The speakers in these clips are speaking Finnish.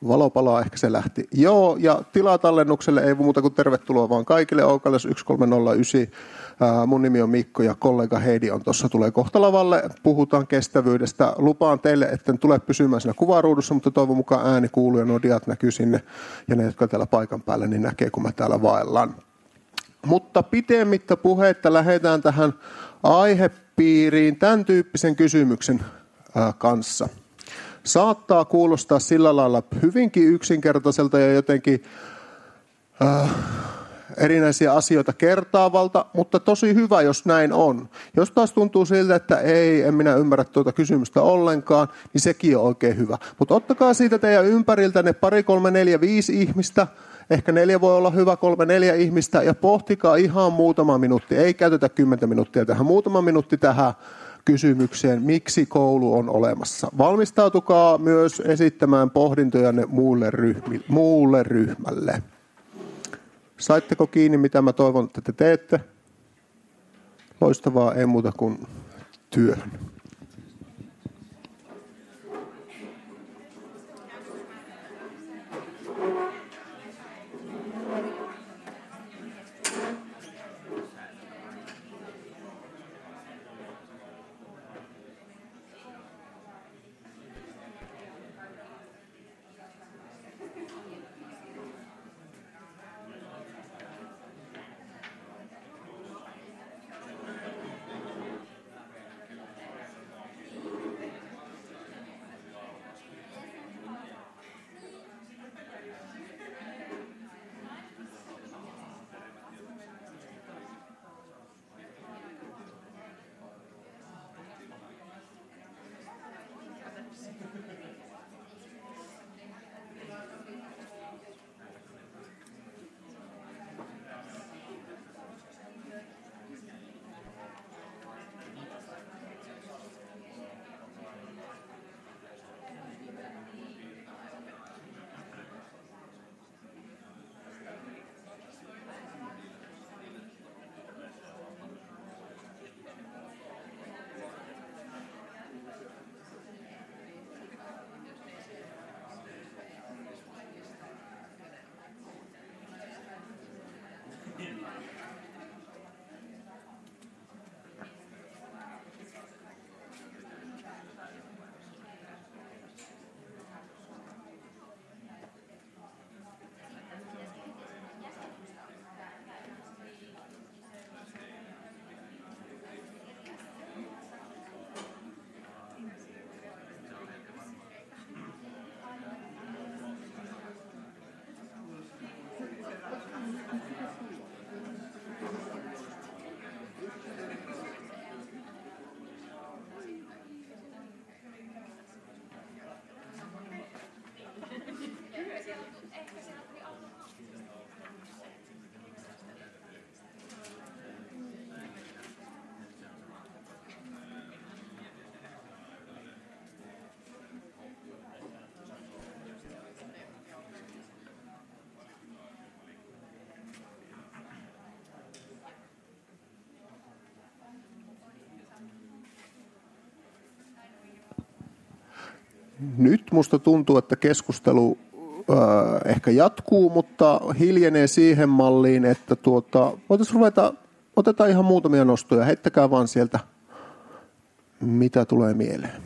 Valo palaa, ehkä se lähti. Joo, ja tilatallennukselle ei muuta kuin tervetuloa vaan kaikille. Oukalles 1309. Mun nimi on Mikko ja kollega Heidi on tuossa, tulee kohta lavalle. Puhutaan kestävyydestä. Lupaan teille, että en tule pysymään siinä kuvaruudussa, mutta toivon mukaan ääni kuuluu ja nuo diat näkyy sinne. Ja ne, jotka täällä paikan päällä, niin näkee, kun mä täällä vaellan. Mutta pitemmittä puheitta lähdetään tähän aihepiiriin tämän tyyppisen kysymyksen kanssa. Saattaa kuulostaa sillä lailla hyvinkin yksinkertaiselta ja jotenkin erinäisiä asioita kertaavalta, mutta tosi hyvä, jos näin on. Jos taas tuntuu siltä, että en minä ymmärrä tuota kysymystä ollenkaan, niin sekin on oikein hyvä. Mutta ottakaa siitä teidän ympäriltä ne 2, 3, 4, 5 ihmistä, ehkä 4 voi olla hyvä, 3, 4 ihmistä, ja pohtikaa ihan muutama minuutti. Ei käytetä 10 minuuttia tähän, muutama minuutti tähän kysymykseen, miksi koulu on olemassa. Valmistautukaa myös esittämään pohdintojanne muulle ryhmälle. Saitteko kiinni, mitä mä toivon, että te teette? Loistavaa, ei muuta kuin työhön. Nyt musta tuntuu, että keskustelu ehkä jatkuu, mutta hiljenee siihen malliin, että voitaisiin ruveta, otetaan ihan muutamia nostoja, heittäkää vaan sieltä, mitä tulee mieleen.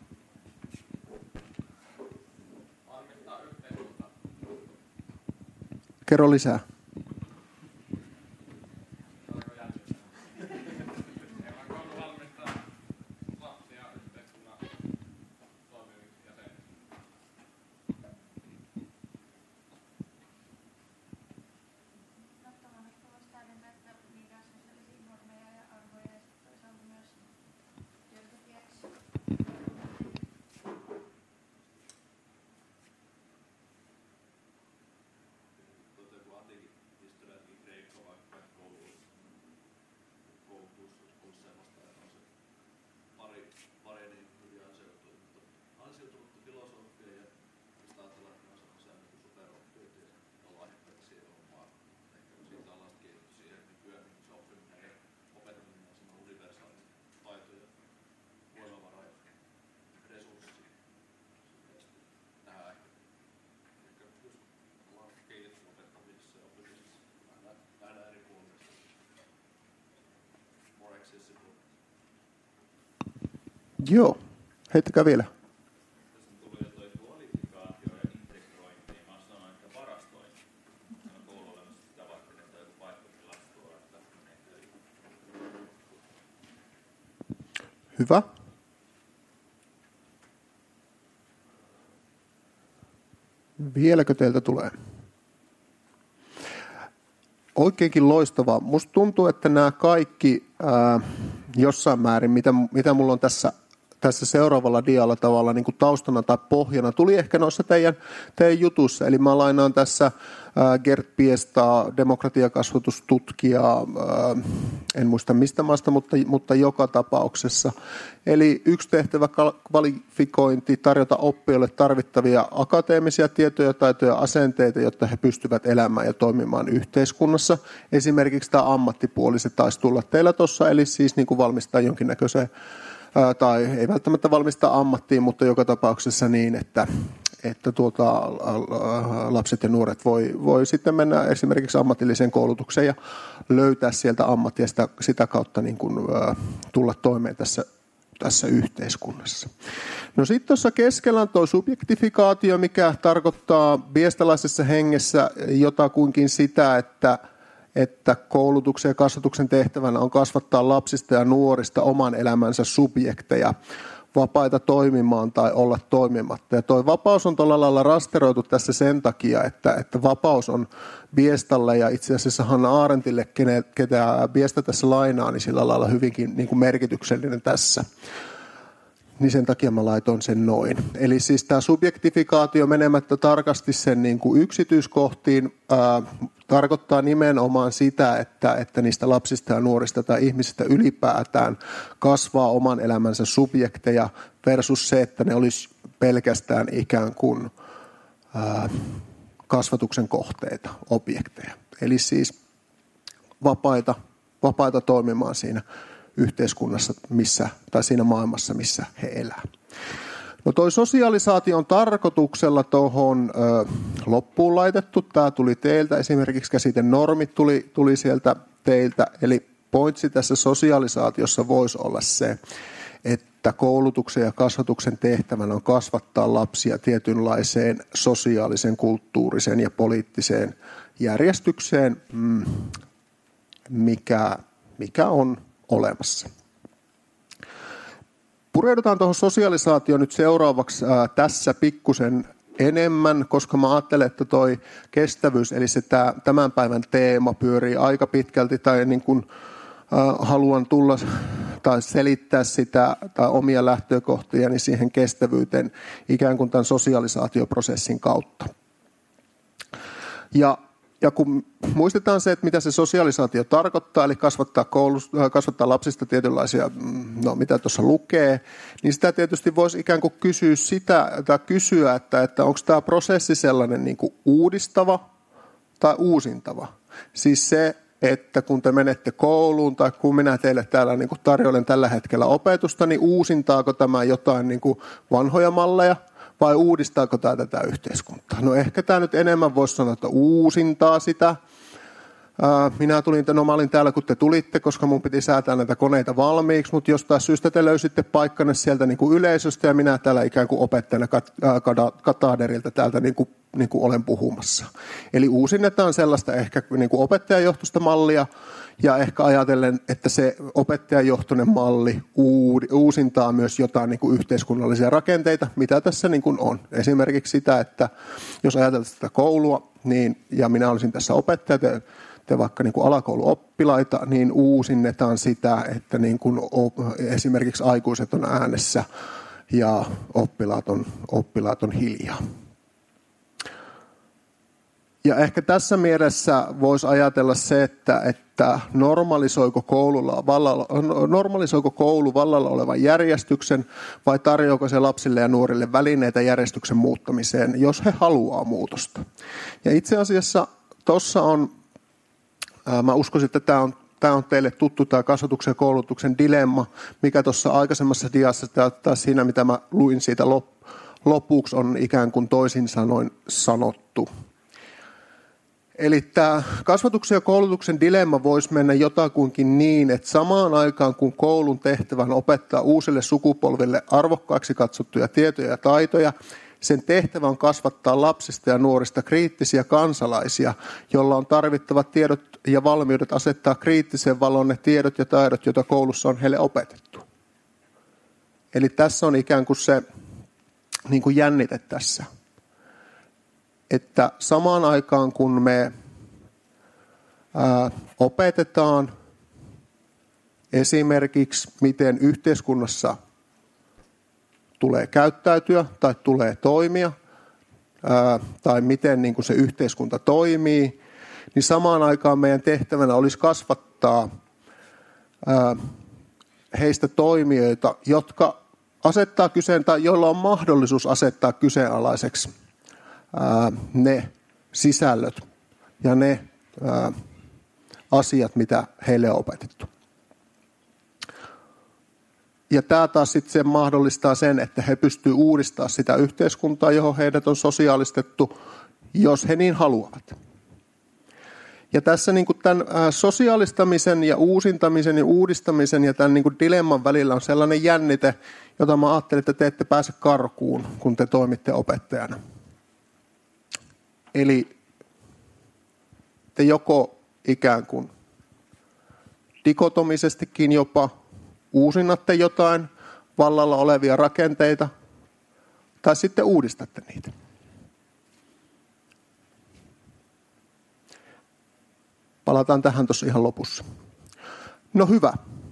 Kerro lisää. Joo, heittäkää vielä. Hyvä. Vieläkö teiltä tulee? Oikeinkin loistavaa. Musta tuntuu, että nämä kaikki jossain määrin, mitä mulla on tässä seuraavalla dialla tavalla niin kuin taustana tai pohjana, tuli ehkä noissa teidän jutussa. Eli mä lainaan tässä Gert Biestaa, demokratiakasvatustutkijaa, en muista mistä maasta, mutta joka tapauksessa. Eli yksi tehtävä kvalifikointi, tarjota oppijoille tarvittavia akateemisia tietoja, taitoja ja asenteita, jotta he pystyvät elämään ja toimimaan yhteiskunnassa. Esimerkiksi tämä ammattipuoli, se taisi tulla teillä tuossa, eli siis niin kuin valmistaa jonkinnäköiseen tai ei välttämättä valmistaa ammattiin, mutta joka tapauksessa niin, että lapset ja nuoret voi sitten mennä esimerkiksi ammatilliseen koulutukseen ja löytää sieltä ammattia sitä kautta niin kuin, tulla toimeen tässä yhteiskunnassa. No sitten tuossa keskellä on tuo subjektifikaatio, mikä tarkoittaa biestalaisessa hengessä jotakuinkin sitä, että koulutuksen ja kasvatuksen tehtävänä on kasvattaa lapsista ja nuorista oman elämänsä subjekteja, vapaita toimimaan tai olla toimimatta. Ja tuo vapaus on tuolla lailla rasteroitu tässä sen takia, että vapaus on Biestalle ja itse asiassa Hannah Arendtille, ketä Biesta tässä lainaa, niin sillä lailla hyvinkin niin kuin merkityksellinen tässä. Niin sen takia mä laitoin sen noin. Eli siis tämä subjektifikaatio menemättä tarkasti sen niin kuin yksityiskohtiin tarkoittaa nimenomaan sitä, että niistä lapsista ja nuorista tai ihmisistä ylipäätään kasvaa oman elämänsä subjekteja versus se, että ne olisi pelkästään ikään kuin kasvatuksen kohteita, objekteja. Eli siis vapaita toimimaan siinä yhteiskunnassa tai siinä maailmassa, missä he elää. No toi sosialisaatio on tarkoituksella tuohon loppuun laitettu. Tämä tuli teiltä, esimerkiksi käsite normit tuli sieltä teiltä. Eli pointsi tässä sosialisaatiossa voisi olla se, että koulutuksen ja kasvatuksen tehtävänä on kasvattaa lapsia tietynlaiseen sosiaalisen, kulttuurisen ja poliittiseen järjestykseen, mikä on olemassa. Pureudutaan tuohon sosialisaatioon nyt seuraavaksi tässä pikkusen enemmän, koska mä ajattelen, että toi kestävyys, eli se tämän päivän teema pyörii aika pitkälti, tai niin kuin haluan tulla tai selittää sitä tai omia lähtökohtiani siihen kestävyyteen ikään kuin tämän sosialisaatioprosessin kautta. Ja kun muistetaan se, että mitä se sosialisaatio tarkoittaa, eli kasvattaa lapsista tietynlaisia, no mitä tuossa lukee, niin sitä tietysti voisi ikään kuin kysyä, että onko tämä prosessi sellainen niin kuin uudistava tai uusintava. Siis se, että kun te menette kouluun tai kun minä teille täällä niin kuin tarjoilen tällä hetkellä opetusta, niin uusintaako tämä jotain niin kuin vanhoja malleja? Vai uudistaako tämä tätä yhteiskuntaa? No ehkä tämä nyt enemmän voisi sanoa, että uusintaa sitä. Mä olin täällä, kun te tulitte, koska mun piti säätää näitä koneita valmiiksi, mutta jostain syystä te löysitte paikkanne sieltä niin kuin yleisöstä ja minä täällä ikään kuin opettajana kataderilta täältä niin kuin olen puhumassa. Eli uusinnetaan sellaista ehkä niin kuin opettajajohtoista mallia ja ehkä ajatellen, että se opettajajohtoinen malli uusintaa myös jotain niin kuin yhteiskunnallisia rakenteita, mitä tässä niin kuin on. Esimerkiksi sitä, että jos ajatellaan sitä koulua, niin, ja minä olisin tässä opettaja, te vaikka niin kuin alakouluoppilaita, niin uusinnetaan sitä, että niin kuin esimerkiksi aikuiset on äänessä ja oppilaat on hiljaa. Ja ehkä tässä mielessä voisi ajatella se, että normalisoiko koulu vallalla olevan järjestyksen vai tarjoako se lapsille ja nuorille välineitä järjestyksen muuttamiseen, jos he haluaa muutosta. Ja itse asiassa tuossa on, mä uskoisin, että tämä on teille tuttu, tämä kasvatuksen ja koulutuksen dilemma, mikä tuossa aikaisemmassa diassa tai siinä, mitä mä luin siitä lopuksi, on ikään kuin toisin sanoin sanottu. Eli tämä kasvatuksen ja koulutuksen dilemma voisi mennä jotakuinkin niin, että samaan aikaan kun koulun tehtävän opettaa uusille sukupolville arvokkaiksi katsottuja tietoja ja taitoja, sen tehtävä on kasvattaa lapsista ja nuorista kriittisiä kansalaisia, joilla on tarvittavat tiedot ja valmiudet asettaa kriittiseen valoon ne tiedot ja taidot, joita koulussa on heille opetettu. Eli tässä on ikään kuin se niin kuin jännite tässä. Että samaan aikaan kun me opetetaan esimerkiksi, miten yhteiskunnassa tulee käyttäytyä tai tulee toimia, tai miten niin kuin se yhteiskunta toimii, niin samaan aikaan meidän tehtävänä olisi kasvattaa heistä toimijoita, jotka asettaa kyseen tai joilla on mahdollisuus asettaa kyseenalaiseksi ne sisällöt ja ne asiat, mitä heille on opetettu. Ja tämä taas sitten se mahdollistaa sen, että he pystyvät uudistamaan sitä yhteiskuntaa, johon heidät on sosiaalistettu, jos he niin haluavat. Ja tässä niin kuin tämän sosiaalistamisen ja uusintamisen ja uudistamisen ja tämän niin kuin dilemman välillä on sellainen jännite, jota mä ajattelin, että te ette pääse karkuun, kun te toimitte opettajana. Eli te joko ikään kuin dikotomisestikin jopa uusinnatte jotain vallalla olevia rakenteita, tai sitten uudistatte niitä. Palataan tähän tuossa ihan lopussa. No hyvä.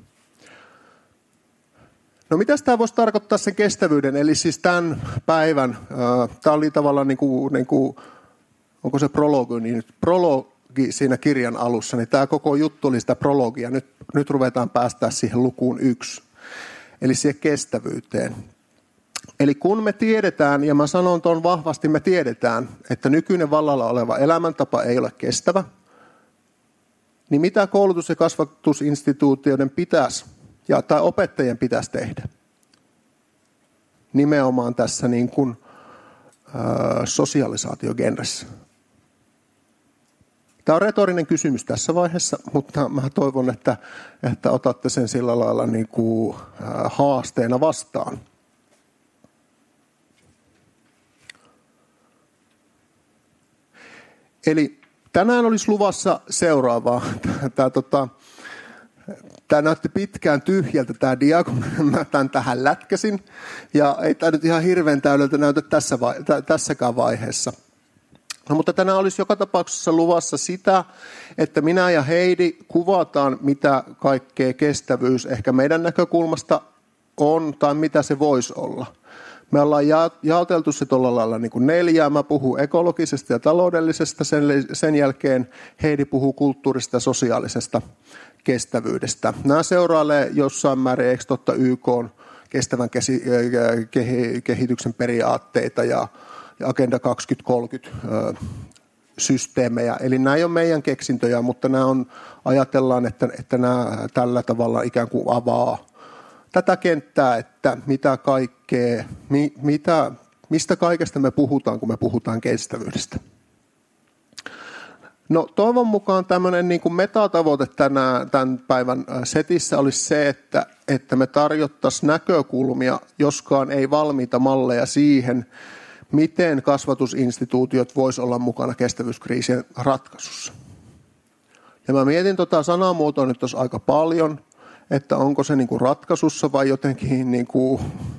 No mitäs tämä voisi tarkoittaa sen kestävyyden, eli siis tämän päivän, tämä oli tavallaan niin kuin onko se prologi siinä kirjan alussa, niin tämä koko juttu oli sitä prologia. Nyt ruvetaan päästää siihen lukuun 1, eli siihen kestävyyteen. Eli kun me tiedetään, ja mä sanon tuon vahvasti, me tiedetään, että nykyinen vallalla oleva elämäntapa ei ole kestävä, niin mitä koulutus- ja kasvatusinstituutioiden pitäisi, tai opettajien pitäisi tehdä? Nimenomaan tässä niin kuin, sosialisaatiogenressä. Tämä on retorinen kysymys tässä vaiheessa, mutta mä toivon, että otatte sen sillä lailla niin kuin haasteena vastaan. Eli tänään olisi luvassa seuraavaa. Tämä näytti pitkään tyhjältä tämä dia, kun mä tämän tähän lätkäsin. Ja ei tämä nyt ihan hirveän täydeltä näytä tässäkään vaiheessa. No, mutta tänään olisi joka tapauksessa luvassa sitä, että minä ja Heidi kuvataan, mitä kaikkea kestävyys ehkä meidän näkökulmasta on tai mitä se voisi olla. Me ollaan jaoteltu se tuolla lailla niin kuin 4. Mä puhun ekologisesta ja taloudellisesta, sen jälkeen Heidi puhuu kulttuurista ja sosiaalisesta kestävyydestä. Nämä seurailee jossain määrin YK:n kestävän kehityksen periaatteita ja Agenda 2030 systeemejä. Eli nämä ei ole meidän keksintöjä, mutta nämä on, ajatellaan, että nämä tällä tavalla ikään kuin avaa tätä kenttää, että mitä kaikkea, mistä kaikesta me puhutaan, kun me puhutaan kestävyydestä. No, toivon mukaan tämmöinen niin kuin metatavoite tämän päivän setissä olisi se, että me tarjottaisiin näkökulmia, joskaan ei valmiita malleja siihen, miten kasvatusinstituutiot voisi olla mukana kestävyyskriisien ratkaisussa. Ja mä mietin sanamuotoa nyt tuossa aika paljon, että onko se niin kuin ratkaisussa vai jotenkin niin kuin,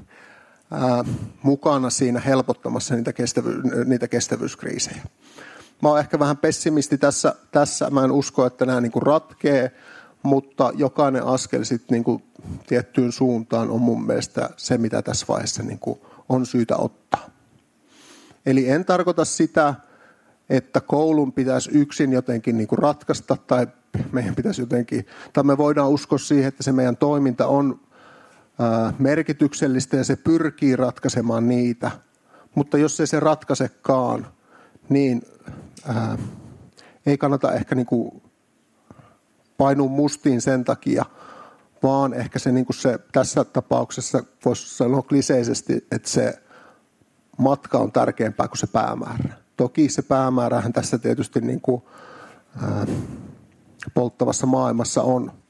mukana siinä helpottamassa niitä kestävyyskriisejä. Mä oon ehkä vähän pessimisti tässä. Mä en usko, että nämä niin kuin ratkee, mutta jokainen askel sitten niin kuin tiettyyn suuntaan on mun mielestä se, mitä tässä vaiheessa niin kuin on syytä ottaa. Eli en tarkoita sitä, että koulun pitäisi yksin jotenkin niin kuin ratkaista tai meidän pitäisi jotenkin, tai me voidaan uskoa siihen, että se meidän toiminta on merkityksellistä ja se pyrkii ratkaisemaan niitä. Mutta jos ei se ratkaisekaan, niin ei kannata ehkä niin kuin painua mustiin sen takia, vaan ehkä se, niin kuin se tässä tapauksessa voisi sanoa kliseisesti, että se matka on tärkeämpää kuin se päämäärä. Toki se päämäärähän tässä tietysti niin kuin, polttavassa maailmassa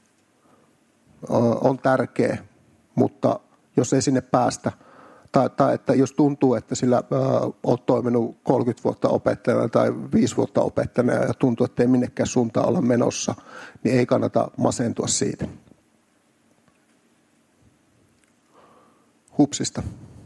on tärkeä, mutta jos ei sinne päästä, tai että jos tuntuu, että sillä olet toiminut 30 vuotta opettajana tai 5 vuotta opettajana ja tuntuu, että ei minnekään suuntaan olla menossa, niin ei kannata masentua siitä. Hupsista.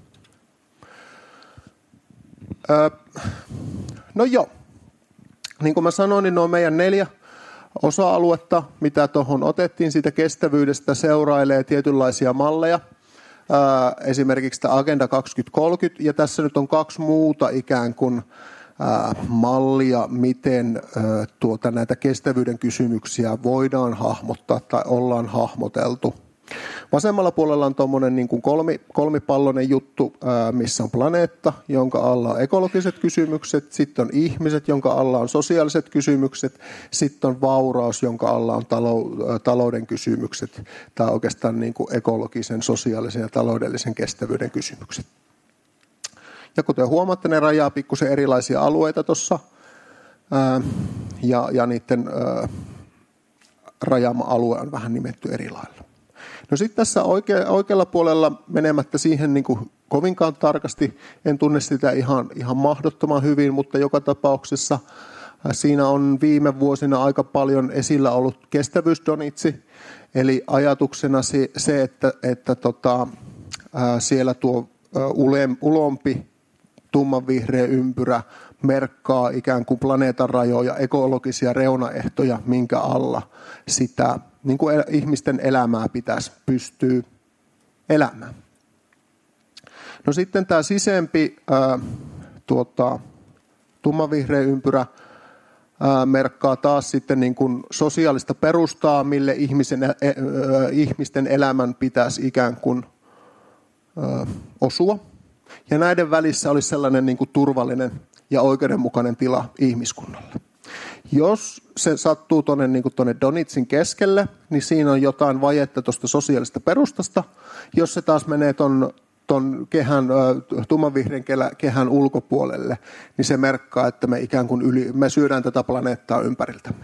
No joo, niin kuin mä sanoin, niin ne on meidän 4 osa-aluetta, mitä tuohon otettiin siitä kestävyydestä, seurailee tietynlaisia malleja. Esimerkiksi tämä Agenda 2030, ja tässä nyt on 2 muuta ikään kuin mallia, miten näitä kestävyyden kysymyksiä voidaan hahmottaa tai ollaan hahmoteltu. Vasemmalla puolella on tuommoinen niin kuin kolmipalloinen juttu, missä on planeetta, jonka alla on ekologiset kysymykset, sitten on ihmiset, jonka alla on sosiaaliset kysymykset, sitten on vauraus, jonka alla on talouden kysymykset, tai oikeastaan niin kuin ekologisen, sosiaalisen ja taloudellisen kestävyyden kysymykset. Ja kuten huomaatte, ne rajaa pikkusen erilaisia alueita tuossa, ja niiden rajaama alue on vähän nimetty eri lailla. No sitten tässä oikealla puolella menemättä siihen niin kuin kovinkaan tarkasti, en tunne sitä ihan mahdottoman hyvin, mutta joka tapauksessa siinä on viime vuosina aika paljon esillä ollut kestävyysdonitsi, eli ajatuksena se että siellä tuo ulompi tummanvihreä ympyrä merkkaa ikään kuin planeetan rajoja, ekologisia reunaehtoja, minkä alla sitä niin kuin ihmisten elämää pitäisi pystyä elämään. No sitten tämä sisempi tummanvihreä ympyrä merkkaa taas sitten niin kuin sosiaalista perustaa, mille ihmisten elämän pitäisi ikään kuin osua. Ja näiden välissä olisi sellainen niin kuin turvallinen ja oikeudenmukainen tila ihmiskunnalle. Jos se sattuu tuonne niin donitsin keskelle, niin siinä on jotain vajetta tuosta sosiaalista perustasta. Jos se taas menee tuon tummanvihreän kehän ulkopuolelle, niin se merkkaa, että me ikään kuin me syödään tätä planeettaa ympäriltämme.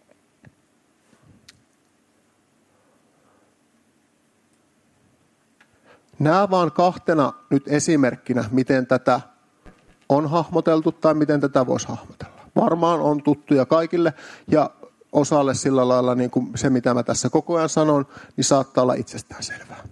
Nämä vaan 2 nyt esimerkkinä, miten tätä on hahmoteltu tai miten tätä voisi hahmotella. Varmaan on tuttuja kaikille ja osalle sillä lailla niin kuin se, mitä mä tässä koko ajan sanon, niin saattaa olla itsestäänselvää.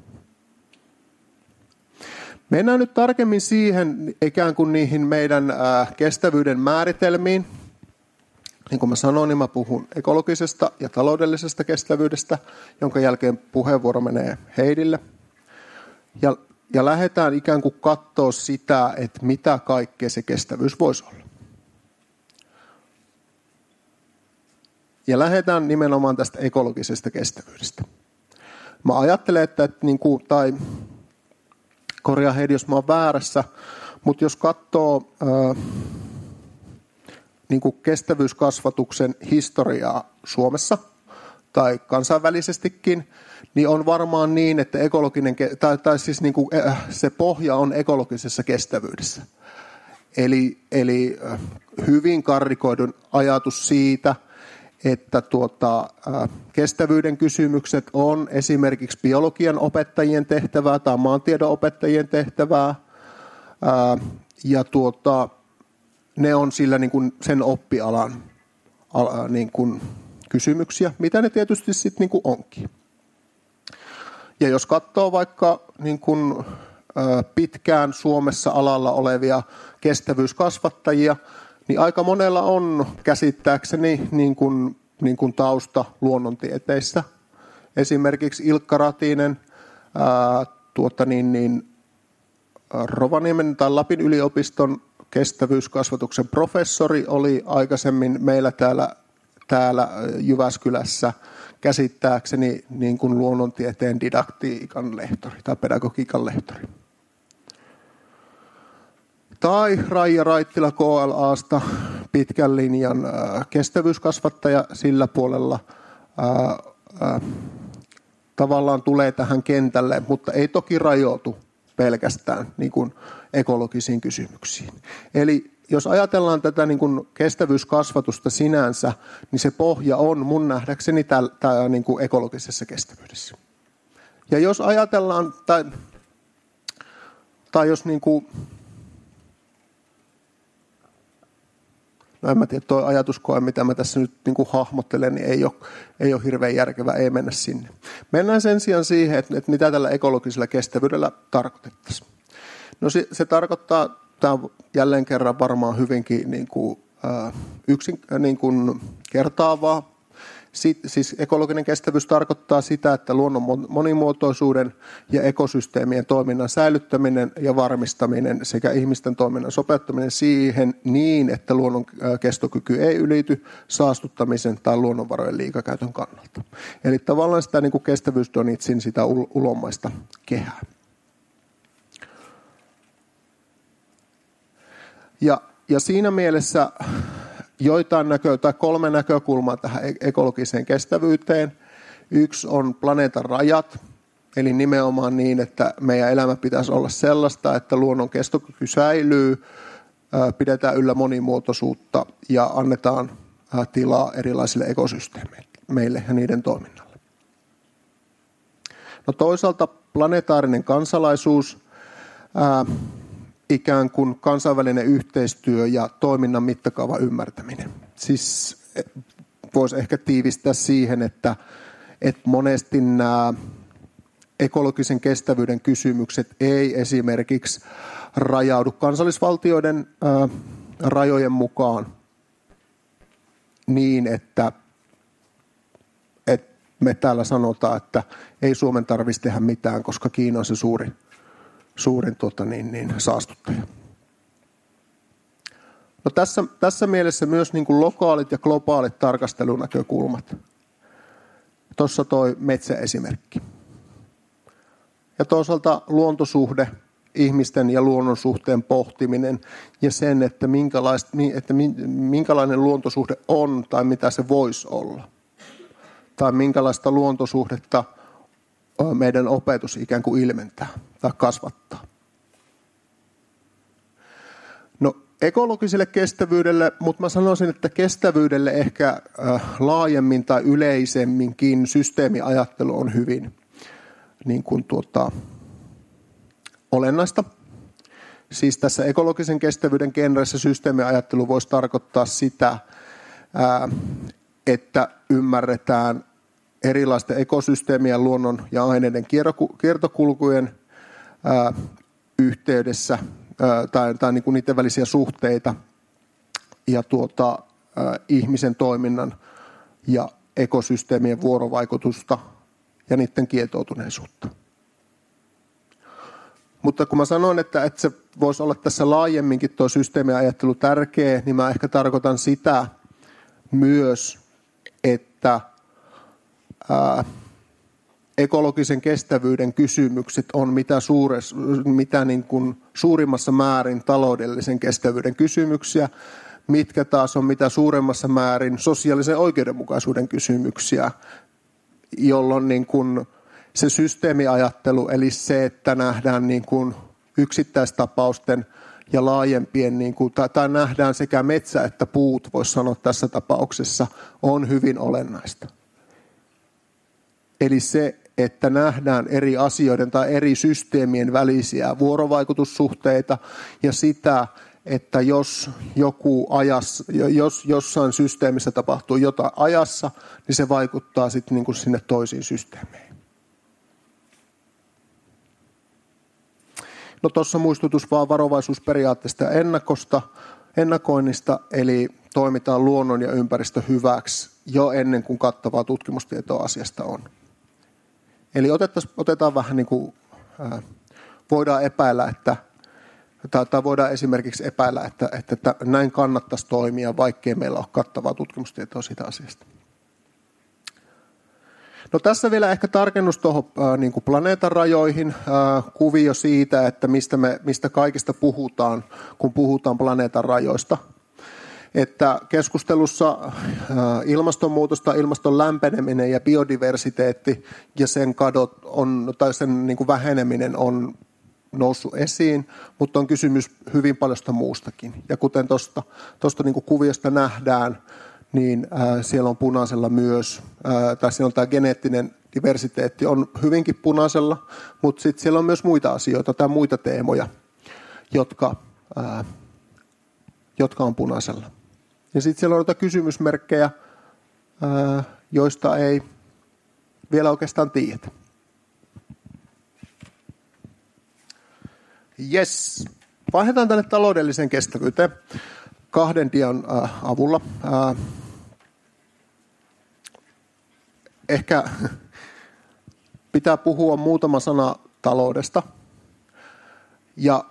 Mennään nyt tarkemmin siihen ikään kuin niihin meidän kestävyyden määritelmiin. Niin kuin mä sanoin, niin mä puhun ekologisesta ja taloudellisesta kestävyydestä, jonka jälkeen puheenvuoro menee Heidille. Ja lähdetään ikään kuin katsoa sitä, että mitä kaikkea se kestävyys voisi olla. Ja lähdetään nimenomaan tästä ekologisesta kestävyydestä. Mä ajattelen, että niin kuin, tai korjaa Heidi, jos mä oon väärässä, mutta jos katsoo niin kuin kestävyyskasvatuksen historiaa Suomessa tai kansainvälisestikin, niin on varmaan niin, että ekologinen, tai siis niin kuin se pohja on ekologisessa kestävyydessä. Eli hyvin karrikoidun ajatus siitä, että kestävyyden kysymykset on esimerkiksi biologian opettajien tehtävää tai maantiedon opettajien tehtävää, ja ne on sillä niin kuin sen oppialan niin kuin kysymyksiä, mitä ne tietysti sitten niin kuin onkin. Ja jos katsoo vaikka niin kuin pitkään Suomessa alalla olevia kestävyyskasvattajia, niin aika monella on käsittääkseni niin kuin tausta luonnontieteissä. Esimerkiksi Ilkka Ratinen, Rovaniemen tai Lapin yliopiston kestävyyskasvatuksen professori, oli aikaisemmin meillä täällä Jyväskylässä käsittääkseni niin kuin luonnontieteen didaktiikan lehtori tai pedagogiikan lehtori. Tai Raija Raittila KLAsta, pitkän linjan kestävyyskasvattaja sillä puolella tavallaan tulee tähän kentälle, mutta ei toki rajoitu pelkästään niin kuin ekologisiin kysymyksiin. Eli jos ajatellaan tätä niin kuin kestävyyskasvatusta sinänsä, niin se pohja on mun nähdäkseni täällä niin kuin ekologisessa kestävyydessä. Ja jos ajatellaan, tai jos niin kuin, no en mä tiedä, tuo ajatuskoe, mitä mä tässä nyt niin kuin hahmottelen, niin ei ole hirveän järkevää, ei mennä sinne. Mennään sen sijaan siihen, että mitä tällä ekologisella kestävyydellä tarkoitettaisiin. No se tarkoittaa, tämä on jälleen kerran varmaan hyvinkin niin kuin kertaavaa. Siis ekologinen kestävyys tarkoittaa sitä, että luonnon monimuotoisuuden ja ekosysteemien toiminnan säilyttäminen ja varmistaminen sekä ihmisten toiminnan sopeuttaminen siihen niin, että luonnon kestokyky ei ylity saastuttamisen tai luonnonvarojen liikakäytön kannalta. Eli tavallaan sitä niin kuin kestävyysdonitsin sitä ulommaista kehää. Ja siinä mielessä kolme näkökulmaa tähän ekologiseen kestävyyteen. Yksi on planeetan rajat, eli nimenomaan niin, että meidän elämä pitäisi olla sellaista, että luonnon kestokyky säilyy, pidetään yllä monimuotoisuutta ja annetaan tilaa erilaisille ekosysteemeille ja niiden toiminnalle. No toisaalta planetaarinen kansalaisuus, ikään kuin kansainvälinen yhteistyö ja toiminnan mittakaavan ymmärtäminen. Siis voisi ehkä tiivistää siihen, että monesti nämä ekologisen kestävyyden kysymykset ei esimerkiksi rajaudu kansallisvaltioiden rajojen mukaan niin, että me täällä sanotaan, että ei Suomen tarvitsisi tehdä mitään, koska Kiina on se suurin saastuttaja. No tässä mielessä myös niin kuin lokaalit ja globaalit tarkastelunäkökulmat. Tuossa toi metsäesimerkki. Ja toisaalta luontosuhde, ihmisten ja luonnon suhteen pohtiminen ja sen, että minkälainen luontosuhde on tai mitä se voisi olla. Tai minkälaista luontosuhdetta meidän opetus ikään kuin ilmentää tai kasvattaa. No ekologiselle kestävyydelle, mutta mä sanoisin, että kestävyydelle ehkä laajemmin tai yleisemminkin systeemiajattelu on hyvin niin kuin olennaista. Siis tässä ekologisen kestävyyden genressä systeemiajattelu voisi tarkoittaa sitä, että ymmärretään erilaisten ekosysteemien, luonnon ja aineiden kiertokulkujen yhteydessä tai niin kuin niiden välisiä suhteita ja ihmisen toiminnan ja ekosysteemien vuorovaikutusta ja niiden kietoutuneisuutta. Mutta kun mä sanoin, että se voisi olla tässä laajemminkin tuo systeemiajattelu tärkeä, niin mä ehkä tarkoitan sitä myös, että ekologisen kestävyyden kysymykset on mitä niin kuin suurimmassa määrin taloudellisen kestävyyden kysymyksiä, mitkä taas on mitä suuremmassa määrin sosiaalisen oikeudenmukaisuuden kysymyksiä, jolloin niin kuin se systeemiajattelu, eli se, että nähdään niin kuin yksittäistapausten ja laajempien, niin kuin, tai nähdään sekä metsä että puut, voisi sanoa tässä tapauksessa, on hyvin olennaista. Eli se, että nähdään eri asioiden tai eri systeemien välisiä vuorovaikutussuhteita ja sitä, että jos jossain systeemissä tapahtuu jotain ajassa, niin se vaikuttaa sitten niin kuin sinne toisiin systeemeihin. No tuossa muistutus vaan varovaisuusperiaatteesta ja ennakoinnista, eli toimitaan luonnon ja ympäristön hyväksi jo ennen kuin kattavaa tutkimustietoa asiasta on. Eli otetaan vähän niin kuin, voidaan epäillä, tai voidaan esimerkiksi epäillä, että näin kannattaisi toimia, vaikkei meillä ole kattavaa tutkimustietoa siitä asiasta. No tässä vielä ehkä tarkennus tuohon niin kuin planeetan rajoihin, kuvio siitä, että mistä kaikista puhutaan, kun puhutaan planeetan rajoista. Että keskustelussa ilmastonmuutosta, ilmaston lämpeneminen ja biodiversiteetti ja sen kadot tai sen niin kuin väheneminen on noussut esiin, mutta on kysymys hyvin paljosta muustakin. Ja kuten tuosta niin kuin kuviosta nähdään, niin siellä on punaisella myös, tai siellä on tämä geneettinen diversiteetti on hyvinkin punaisella, mutta sitten siellä on myös muita asioita tai muita teemoja, jotka on punaisella. Ja sitten siellä on noita kysymysmerkkejä, joista ei vielä oikeastaan tiedä. Jes, vaihdetaan tänne taloudelliseen kestävyyteen 2 dian avulla. Ehkä pitää puhua muutama sana taloudesta. Ja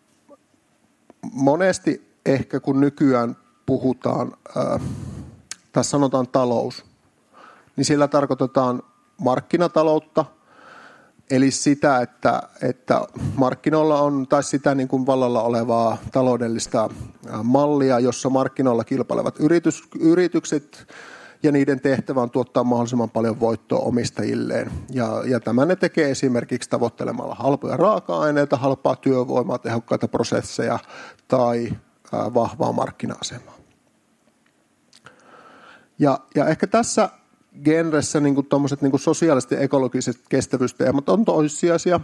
monesti ehkä kun nykyään puhutaan tai sanotaan talous, niin sillä tarkoitetaan markkinataloutta, eli sitä, että markkinoilla on tai sitä niin kuin vallalla olevaa taloudellista mallia, jossa markkinoilla kilpailevat yritykset ja niiden tehtävä on tuottaa mahdollisimman paljon voittoa omistajilleen. Ja tämä ne tekee esimerkiksi tavoittelemalla halpoja raaka-aineita, halpaa työvoimaa, tehokkaita prosesseja tai vahvaa markkina-asemaa. Ja ehkä tässä genressä niin tuommoiset niin sosiaaliset ja ekologiset kestävyysteemat on toissijaisia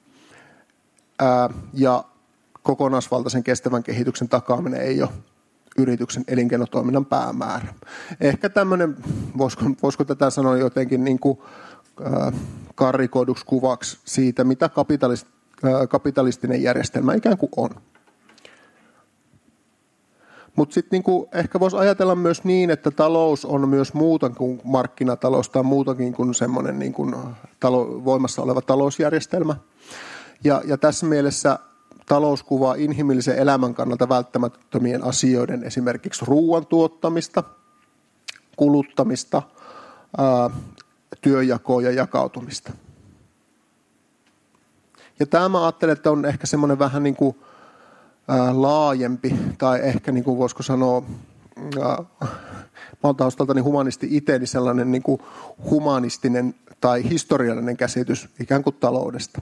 ja kokonaisvaltaisen kestävän kehityksen takaaminen ei ole yrityksen elinkeinotoiminnan päämäärä. Ehkä tämmöinen, voisiko tätä sanoa jotenkin niin kuin, karrikoiduksi kuvaksi siitä, mitä kapitalistinen järjestelmä ikään kuin on. Mutta sitten niin ehkä voisi ajatella myös niin, että talous on myös muuta kuin markkinatalous tai muutakin kuin semmoinen niin kuin voimassa oleva talousjärjestelmä. Ja tässä mielessä talous kuvaa inhimillisen elämän kannalta välttämättömien asioiden, esimerkiksi ruoan tuottamista, kuluttamista, työnjakoa ja jakautumista. Ja tämä mä ajattelen, että on ehkä semmoinen vähän niin kuin laajempi, tai ehkä niin kuin voisiko sanoa, mä oon taustaltani humanisti itse, niin sellainen niin kuin humanistinen tai historiallinen käsitys ikään kuin taloudesta.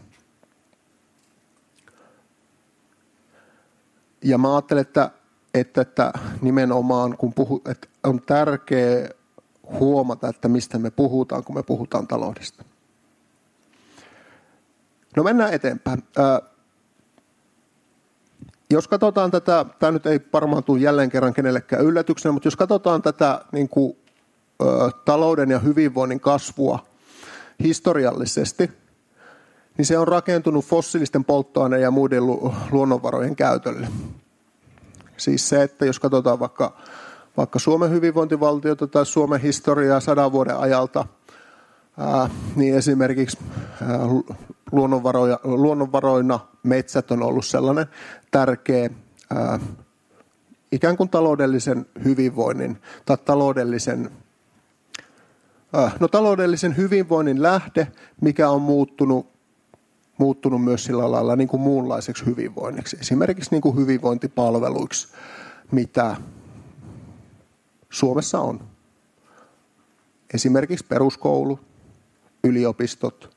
Ja mä ajattelen, että nimenomaan kun että on tärkeää huomata, että mistä me puhutaan, kun me puhutaan taloudesta. No mennään eteenpäin. Jos katsotaan tätä, tämä nyt ei varmaan tule jälleen kerran kenellekään yllätyksenä, mutta jos katsotaan tätä niin kuin, talouden ja hyvinvoinnin kasvua historiallisesti, niin se on rakentunut fossiilisten polttoaineiden ja muiden luonnonvarojen käytölle. Siis se, että jos katsotaan vaikka Suomen hyvinvointivaltiota tai Suomen historiaa 100 vuoden ajalta, niin esimerkiksi luonnonvaroina metsät on ollut sellainen tärkeä ikään kuin taloudellisen hyvinvoinnin tai taloudellisen hyvinvoinnin lähde, mikä on muuttunut myös sillä lailla niin kuin muunlaiseksi hyvinvoinniksi. Esimerkiksi niin kuin hyvinvointipalveluiksi, mitä Suomessa on. Esimerkiksi peruskoulu, yliopistot,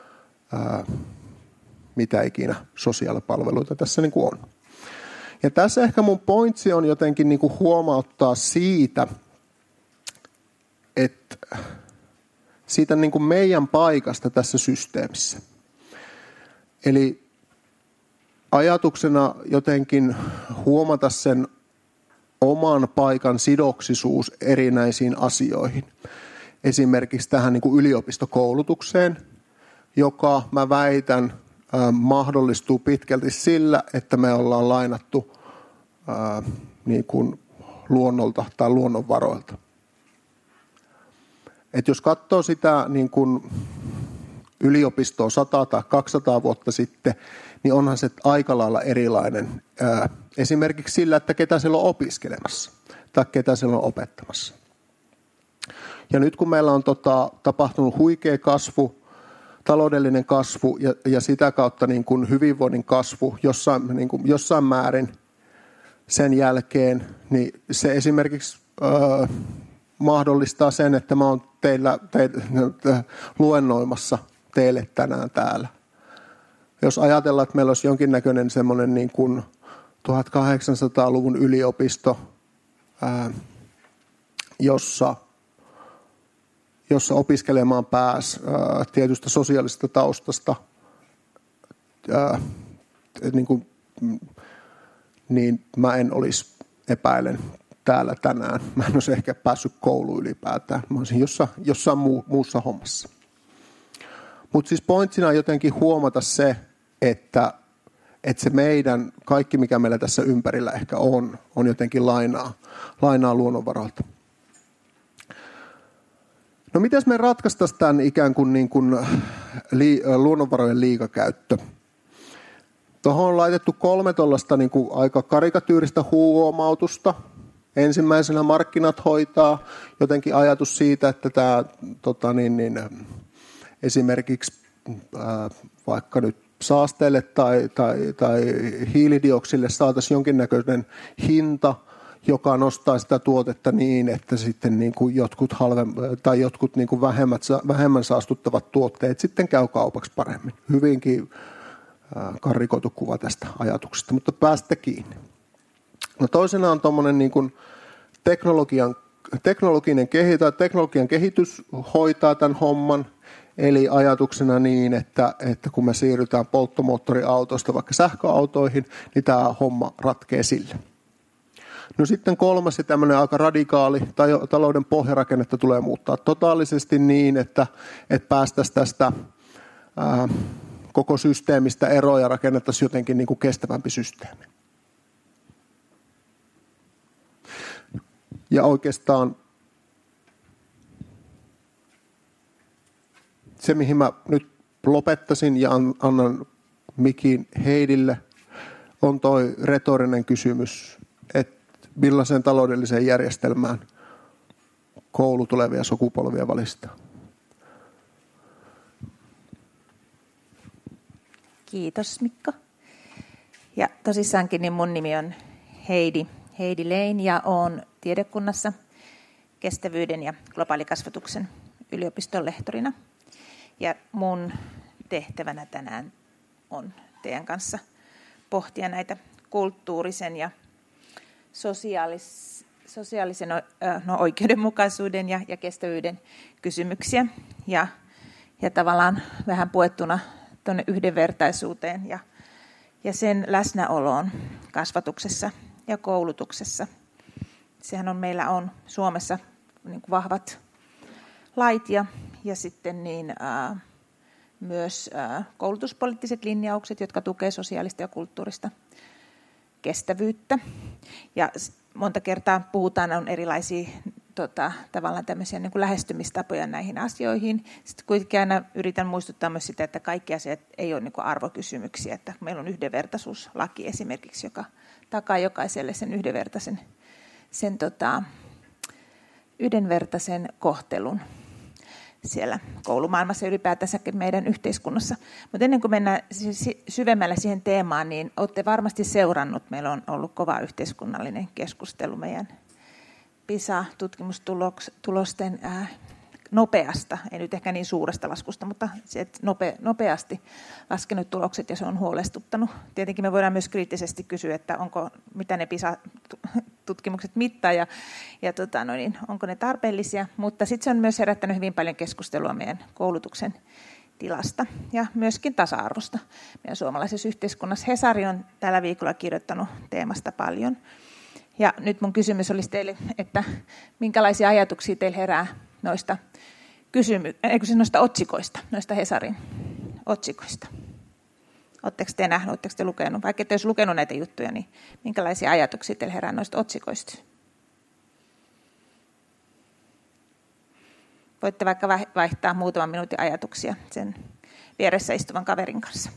mitä ikinä sosiaalipalveluita tässä niin kuin on. Ja tässä ehkä mun pointsi on jotenkin niin kuin huomauttaa siitä, että siitä niin kuin meidän paikasta tässä systeemissä. Eli ajatuksena jotenkin huomata sen oman paikan sidoksisuus erinäisiin asioihin. Esimerkiksi tähän niin kuin yliopistokoulutukseen, joka mä väitän mahdollistuu pitkälti sillä, että me ollaan lainattu niin kuin luonnolta tai luonnonvaroilta. Et jos katsoo sitä niin kuin yliopistoa 100 tai 200 vuotta sitten, niin onhan se aika lailla erilainen. Esimerkiksi sillä, että ketä siellä on opiskelemassa tai ketä siellä on opettamassa. Ja nyt kun meillä on tapahtunut huikea kasvu, taloudellinen kasvu ja sitä kautta niin kuin hyvinvoinnin kasvu jossain määrin sen jälkeen, niin se esimerkiksi mahdollistaa sen, että mä oon teille luennoimassa teille tänään täällä. Jos ajatellaan, että meillä olisi jonkinnäköinen semmoinen niin kuin 1800-luvun yliopisto, jossa opiskelemaan pääsi tietystä sosiaalisesta taustasta, niin mä en olisi, epäilen, täällä tänään. Mä en olisi ehkä päässyt kouluun ylipäätään. Mä olisin jossain muussa hommassa. Mutta siis pointtina on jotenkin huomata se, että se meidän, kaikki mikä meillä tässä ympärillä ehkä on jotenkin lainaa luonnonvaroilta. No mitäs me ratkaistaisiin tämän ikään kuin, luonnonvarojen liikakäyttö? Tuohon on laitettu 3 tuollaista niin kuin aika karikatyyristä huomautusta. Ensimmäisenä markkinat hoitaa, jotenkin ajatus siitä, että tämä esimerkiksi vaikka nyt saasteelle tai hiilidioksille saataisiin jonkinnäköinen hinta, joka nostaa sitä tuotetta niin, että sitten niin kuin jotkut niin kuin vähemmän saastuttavat tuotteet sitten käy kaupaksi paremmin. Hyvinkin karrikoitu kuva tästä ajatuksesta, mutta päästä kiinni. No toisena on tuommoinen niin kuin teknologian kehitys hoitaa tämän homman, eli ajatuksena niin, että kun me siirrytään polttomoottoriautoista vaikka sähköautoihin, niin tämä homma ratkee sille. No sitten 3 ja tämmöinen aika radikaali talouden pohjarakennetta tulee muuttaa totaalisesti niin, että päästäisiin tästä koko systeemistä eroon ja rakennettaisiin jotenkin niin kuin kestävämpi systeemi. Ja oikeastaan se, mihin mä nyt lopettaisin ja annan mikin Heidille, on toi retorinen kysymys, että millaiseen taloudelliseen järjestelmään koulu tulevia sukupolvia valistaa. Kiitos Mikko. Ja tosissaankin niin mun nimi on Heidi Lein ja olen tiedekunnassa kestävyyden ja globaalikasvatuksen yliopiston lehtorina. Ja mun tehtävänä tänään on teidän kanssa pohtia näitä kulttuurisen ja sosiaalisen oikeudenmukaisuuden ja kestävyyden kysymyksiä. Ja tavallaan vähän puettuna tuonne yhdenvertaisuuteen ja sen läsnäoloon kasvatuksessa ja koulutuksessa. Sehän meillä on Suomessa niin kuin vahvat lait ja sitten myös koulutuspoliittiset linjaukset, jotka tukevat sosiaalista ja kulttuurista kestävyyttä. Ja monta kertaa puhutaan, on erilaisia tavallaan tämmöisiä niin kuin lähestymistapoja näihin asioihin. Sitten kuitenkin aina yritän muistuttaa myös sitä, että kaikki asiat ei ole niin kuin arvokysymyksiä. Että meillä on yhdenvertaisuuslaki esimerkiksi, joka takaa jokaiselle sen yhdenvertaisen kohtelun siellä koulumaailmassa ylipäätänsäkin meidän yhteiskunnassa. Mutta ennen kuin mennään syvemmälle siihen teemaan, niin olette varmasti seurannut. Meillä on ollut kova yhteiskunnallinen keskustelu meidän PISA-tutkimustulosten nopeasta, ei nyt ehkä niin suuresta laskusta, mutta nopeasti laskenut tulokset ja se on huolestuttanut. Tietenkin me voidaan myös kriittisesti kysyä, että mitä ne PISA-tutkimukset mittaa ja onko ne tarpeellisia, mutta sitten se on myös herättänyt hyvin paljon keskustelua meidän koulutuksen tilasta ja myöskin tasa-arvosta. Meidän suomalaisessa yhteiskunnassa Hesari on tällä viikolla kirjoittanut teemasta paljon. Ja nyt mun kysymys olisi teille, että minkälaisia ajatuksia teille herää noista otsikoista, noista Hesarin otsikoista. Oletteko te nähnyt, oletteko te lukenut? Vaikka ette olisi lukenut näitä juttuja, niin minkälaisia ajatuksia teille herää noista otsikoista? Voitte vaikka vaihtaa muutaman minuutin ajatuksia sen vieressä istuvan kaverin kanssa.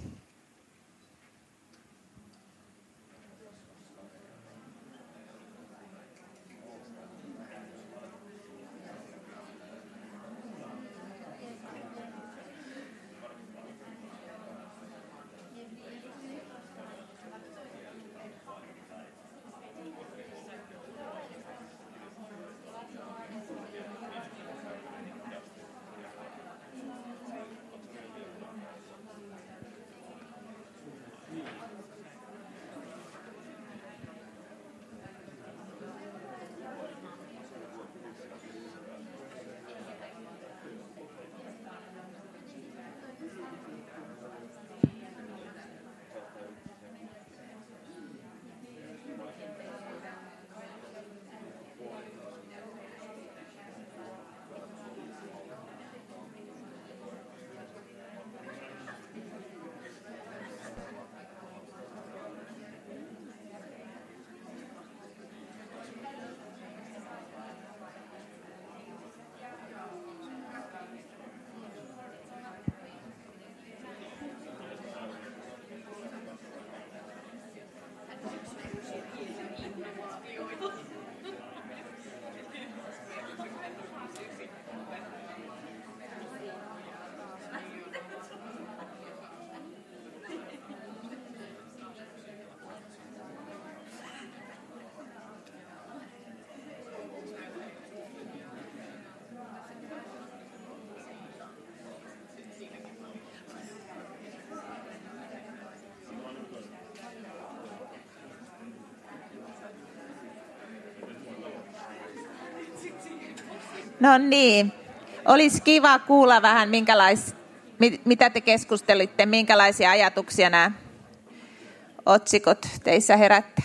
No niin, olisi kiva kuulla vähän, mitä te keskustelitte, minkälaisia ajatuksia nämä otsikot teissä herättää.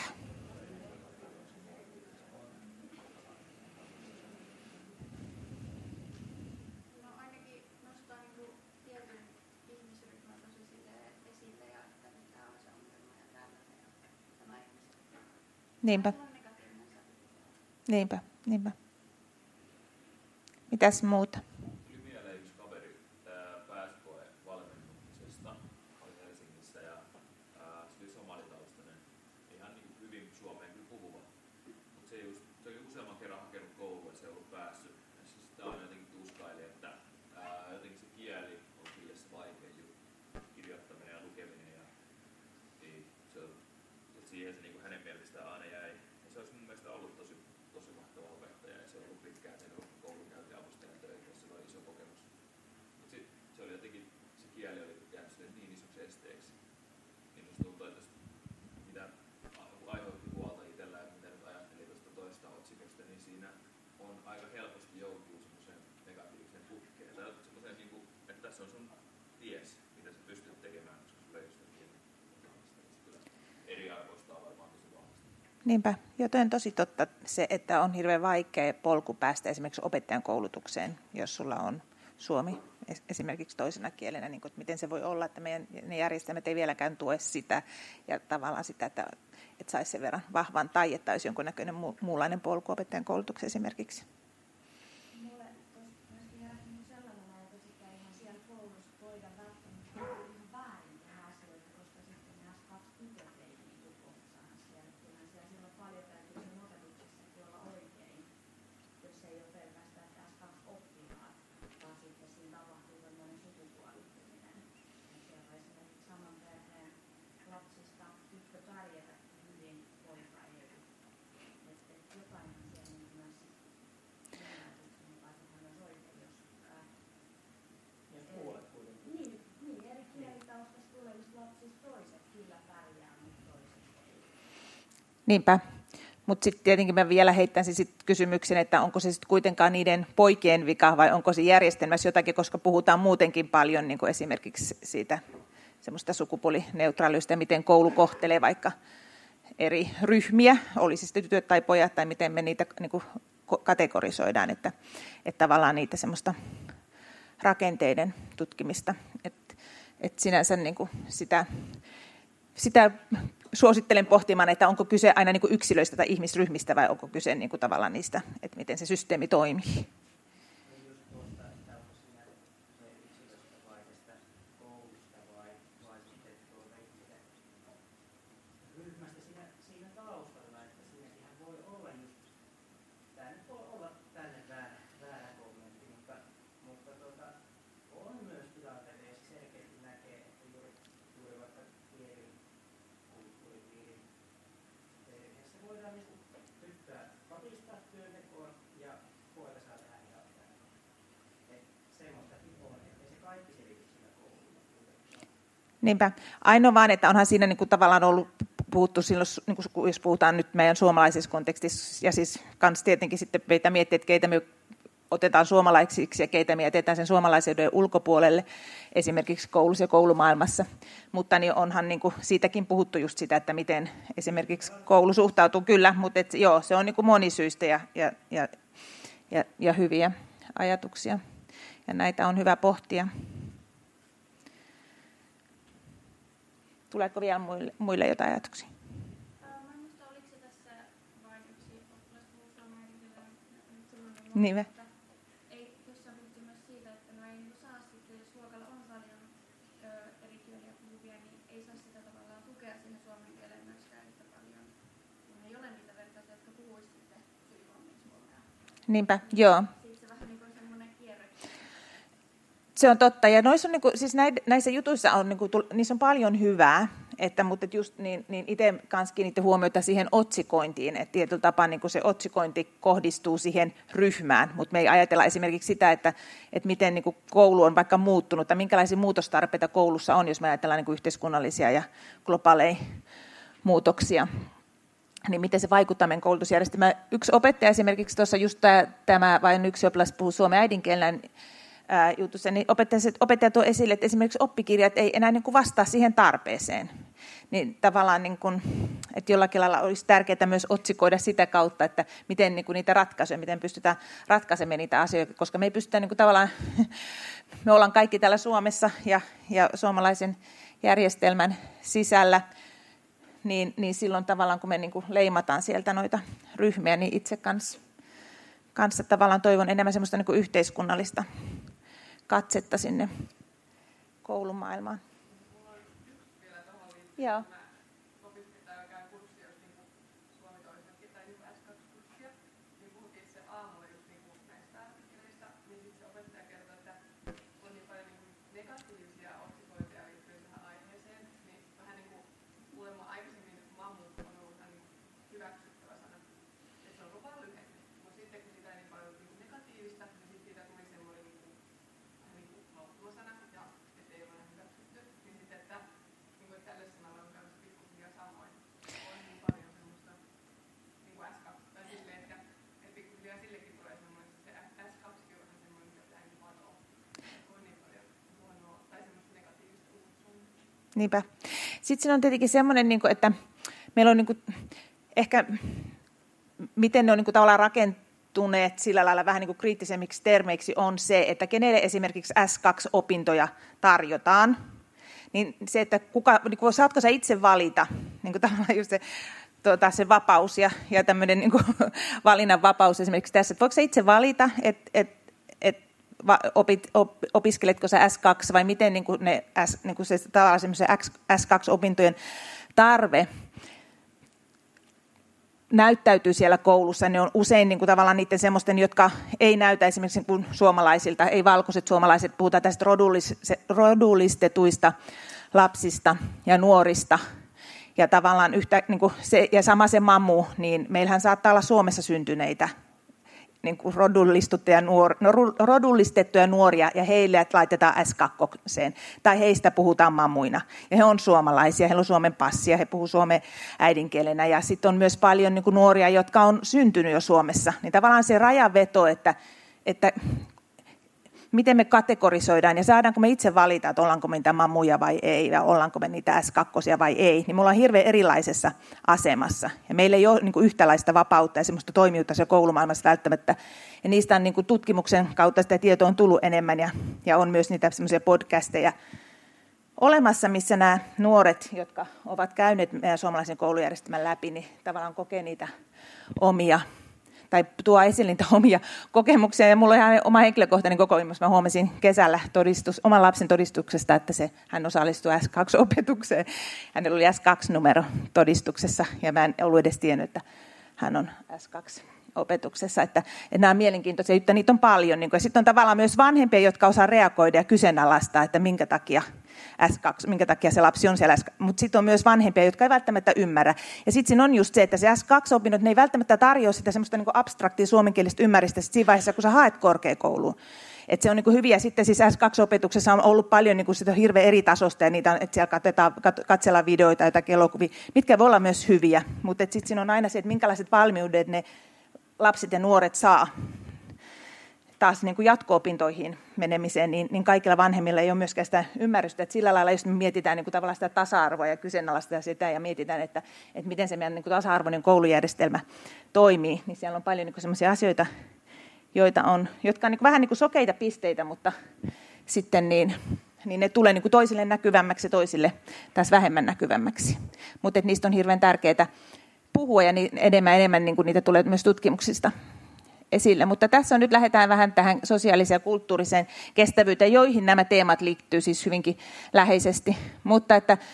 Niinpä. Mitäs muuta? Tuli mieleen yksi kaveri pääsykoevalmennuksesta, oli Helsingissä ja se oli somalitaustinen, ihan niin hyvin suomeen kyllä puhuva, mutta se oli useamman kerran hakenut koulua ja se ei ollut päässyt. Ja sitten aina jotenkin tuskaili, että jotenkin se kieli on liian vaikea kirjoittaminen ja lukeminen ja siihen se niin hänen mielestään aina jäi. Ja se olisi mun mielestä ollut tosi mahtava opettaja ja se on ollut pitkään sen koulunkäyntiavustajan töitä, jossa oli iso kokemus. Mutta sitten se oli jotenkin, se kieli oli jäänyt sille niin isoksi esteeksi. Niin musta tuntuu, että mitä aiheutti huolta itsellä ja mitä nyt ajatteli tuosta toista otsikosta, niin siinä on aika helposti joutuu semmoiseen negatiiviseen putkeen. Tai semmoiseen, niin kuin, että tässä on sun ties, mitä sä pystyt tekemään, koska sulla ei ole sitä kieltä. Eriarvoistaa varmaan tosi vahvasti. Niinpä, joten tosi totta se, että on hirveän vaikea polku päästä esimerkiksi opettajan koulutukseen, jos sulla on suomi esimerkiksi toisena kielenä, niin kuin, että miten se voi olla, että meidän ne järjestelmät ei vieläkään tue sitä ja tavallaan sitä, että saisi sen verran vahvan tai että olisi jonkunnäköinen muunlainen polku opettajan koulutukseen esimerkiksi. Mulle myöskin herättänyt sellainen ajatus, että ihan siellä koulussa voida välttämättä ihan väärin tehdä asioita, koska sitten nämä kaksi tytöt ei kohtaan siellä. Kyllähän siellä silloin paljon täytyy sen opetuksessakin olla oikein, jos ei ole pelkästään taas kaksi oppilaat, vaan sitten siinä tapahtuu tämmöinen sukupuolittuminen. Ja siellä esimerkiksi saman perheen lapsista tyttö pärjätä hyvin, poika ei. Että jokainen siellä myös eri kielitaustasta tulevista lapsista toiset kyllä pärjää, mutta toiset ei. Niinpä, mutta sitten tietenkin mä vielä heittäisin sit kysymyksen, että onko se sitten kuitenkaan niiden poikien vika vai onko se järjestelmässä jotakin, koska puhutaan muutenkin paljon niin kuin esimerkiksi siitä semmoista sukupuolineutraalista ja miten koulu kohtelee vaikka eri ryhmiä, olisi sitten tytöt tai pojat tai miten me niitä niin kuin kategorisoidaan, että tavallaan niitä semmoista rakenteiden tutkimista, että sinänsä niin kuin sitä suosittelen pohtimaan, että onko kyse aina niin kuin yksilöistä tai ihmisryhmistä vai onko kyse niin kuin tavallaan niistä, että miten se systeemi toimii. Niinpä. Ainoa vaan, että onhan siinä niin kuin tavallaan ollut puhuttu silloin, niin kuin jos puhutaan nyt meidän suomalaisessa kontekstissa, ja siis kans tietenkin sitten meitä miettii, että keitä me otetaan suomalaisiksi ja keitä me jätetään sen suomalaisuuden ulkopuolelle, esimerkiksi koulussa ja koulumaailmassa. Mutta niin onhan niin kuin siitäkin puhuttu just sitä, että miten esimerkiksi koulu suhtautuu kyllä, mutta et, joo, se on niin kuin monisyistä ja hyviä ajatuksia. Ja näitä on hyvä pohtia. Tuleeko vielä muille jotain ajatuksia? Mä en muista, oliko se tässä vain yksi oppilaskurssaaminen, Niin. Ei jossain puhuttu myös siitä, että no ei saa sitten, jos luokalla on paljon eri kieliä puhuvia, niin ei saa sitä tavallaan tukea sinne suomen kieleen myöskään yhtä paljon, kun ei ole niitä vertaisia, jotka puhuisi sitten sujuvammin suomea. Niinpä, joo. Sitten se vähän niin kuin semmoinen kierre. Se on totta, ja noissa on niin kuin, siis näissä jutuissa on, niin kuin, niissä on paljon hyvää, mutta just niin itse kanssa kiinnitti huomiota siihen otsikointiin, että tietyllä tapaa niin kuin se otsikointi kohdistuu siihen ryhmään, mutta me ei ajatella esimerkiksi sitä, että miten niin kuin koulu on vaikka muuttunut, tai minkälaisia muutostarpeita koulussa on, jos me ajatellaan niin kuin yhteiskunnallisia ja globaaleja muutoksia. niin miten se vaikuttaa meidän koulutusjärjestelmään. Yksi opettaja esimerkiksi tuossa just tämä vain yksi oppilas puhuu suomen äidinkielellä jutussa, niin opettaja tuo esille, että esimerkiksi oppikirjat ei enää niin kuin vastaa siihen tarpeeseen. Niin tavallaan, niin kuin, että jollakin lailla olisi tärkeää myös otsikoida sitä kautta, että miten niin kuin niitä ratkaisuja, miten pystytään ratkaisemaan niitä asioita, koska me ei pystytä niin kuin tavallaan, me ollaan kaikki täällä Suomessa ja suomalaisen järjestelmän sisällä, niin silloin tavallaan, kun me niin kuin leimataan sieltä noita ryhmiä, niin itse kanssa tavallaan toivon enemmän semmoista niin kuin yhteiskunnallista katsetta sinne koulumaailmaan. Joo. Niinpä. Sitten siinä on tietenkin semmoinen, että meillä on ehkä, miten ne on tavallaan rakentuneet sillä lailla vähän kriittisemmiksi termeiksi on se, että kenelle esimerkiksi S2-opintoja tarjotaan, niin se, että saatko sä itse valita, tavallaan just se vapaus ja tämmöinen valinnan vapaus esimerkiksi tässä, että voiko sä itse valita, että opiskeletko sä S2 vai miten se tavallaan semmoisen S2-opintojen tarve näyttäytyy siellä koulussa. Ne on usein tavallaan niiden semmoisten, jotka ei näytä esimerkiksi suomalaisilta, ei valkoiset suomalaiset, puhutaan tästä rodullistetuista lapsista ja nuorista. Ja tavallaan ja sama se mamu, niin meillähän saattaa olla Suomessa syntyneitä rodullistettuja nuoria, ja heille laitetaan S2, tai heistä puhutaan mamuina. Ja he on suomalaisia, heillä on Suomen passia, he puhuvat suomen äidinkielenä, ja sitten on myös paljon nuoria, jotka on syntynyt jo Suomessa. Niin tavallaan se rajanveto, että miten me kategorisoidaan, ja saadaanko me itse valita, että ollaanko me niitä mamuja vai ei, ja ollaanko me niitä S2 vai ei, niin me ollaan hirveän erilaisessa asemassa. Ja meillä ei ole yhtäläistä vapautta ja semmoista toimijuutta siellä koulumaailmassa välttämättä. Ja niistä on tutkimuksen kautta sitä tietoa on tullut enemmän, ja on myös niitä semmoisia podcasteja olemassa, missä nämä nuoret, jotka ovat käyneet meidän suomalaisen koulujärjestelmän läpi, niin tavallaan kokee niitä omia tai tuo esille niitä omia kokemuksia. Ja mulla on ihan oma henkilökohtainen kokemus. Mä huomasin kesällä oman lapsen todistuksesta, että hän osallistui S2-opetukseen. Hänellä oli S2-numero todistuksessa, ja mä en ollut edes tiennyt, että hän on S2-opetuksessa. Että nämä on mielenkiintoisia, että niitä on paljon. Ja sitten on tavallaan myös vanhempia, jotka osaa reagoida ja kyseenalaistaa, että minkä takia se lapsi on siellä. Mutta sitten on myös vanhempia, jotka ei välttämättä ymmärrä. Ja sitten siinä on just se, että se S2-opinnot, ne ei välttämättä tarjoa sitä semmoista abstraktia suomenkielistä ymmärrystä siinä vaiheessa, kun sä haet korkeakouluun. Että se on hyviä. Sitten siis S2-opetuksessa on ollut paljon sitä hirveän eri tasosta, ja niitä on, että siellä katsellaan videoita, jotakin elokuvia, mitkä voi olla myös hyviä. Mutta sitten siinä on aina se, että minkälaiset valmiudet ne lapset ja nuoret saa taas jatko-opintoihin menemiseen, niin kaikilla vanhemmilla ei ole myöskään sitä ymmärrystä, että sillä lailla, jos me mietitään tavallaan sitä tasa-arvoa ja kyseenalaistetaan sitä ja mietitään, että miten se meidän tasa-arvoinen koulujärjestelmä toimii, niin siellä on paljon sellaisia asioita, jotka on vähän sokeita pisteitä, mutta sitten niin ne tulee toisille näkyvämmäksi ja toisille taas vähemmän näkyvämmäksi. Mutta niistä on hirveän tärkeää puhua, ja enemmän niitä tulee myös tutkimuksista esille. Mutta tässä nyt lähdetään vähän tähän sosiaaliseen ja kulttuuriseen kestävyyteen, joihin nämä teemat liittyy siis hyvinkin läheisesti. Mutta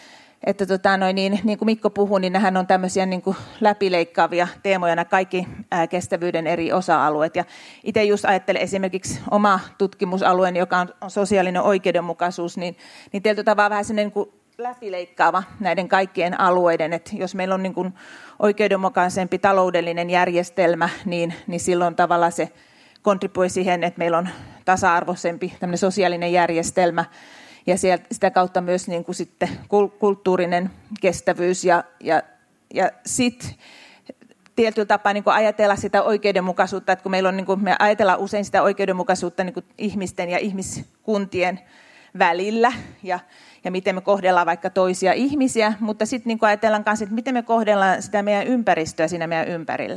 niin kuin Mikko puhui, niin nämähän on tämmöisiä läpileikkaavia teemoja, nämä kaikki kestävyyden eri osa-alueet. Ja itse just ajattelen esimerkiksi oma tutkimusalueen, joka on sosiaalinen oikeudenmukaisuus, niin tietyllä tavalla vähän sellainen läpileikkaava näiden kaikkien alueiden, että jos meillä on oikeudenmukaisempi taloudellinen järjestelmä, niin silloin tavallaan se kontribuoi siihen, että meillä on tasa-arvoisempi tämmöinen sosiaalinen järjestelmä, ja sitä kautta myös sitten kulttuurinen kestävyys, ja sitten tietyllä tapaa niin kuin ajatella sitä oikeudenmukaisuutta, että kun meillä on, niin kuin, me ajatellaan usein sitä oikeudenmukaisuutta niin kuin ihmisten ja ihmiskuntien välillä ja miten me kohdellaan vaikka toisia ihmisiä, mutta sitten niin kuin ajatellaan myös, että miten me kohdellaan sitä meidän ympäristöä siinä meidän ympärillä.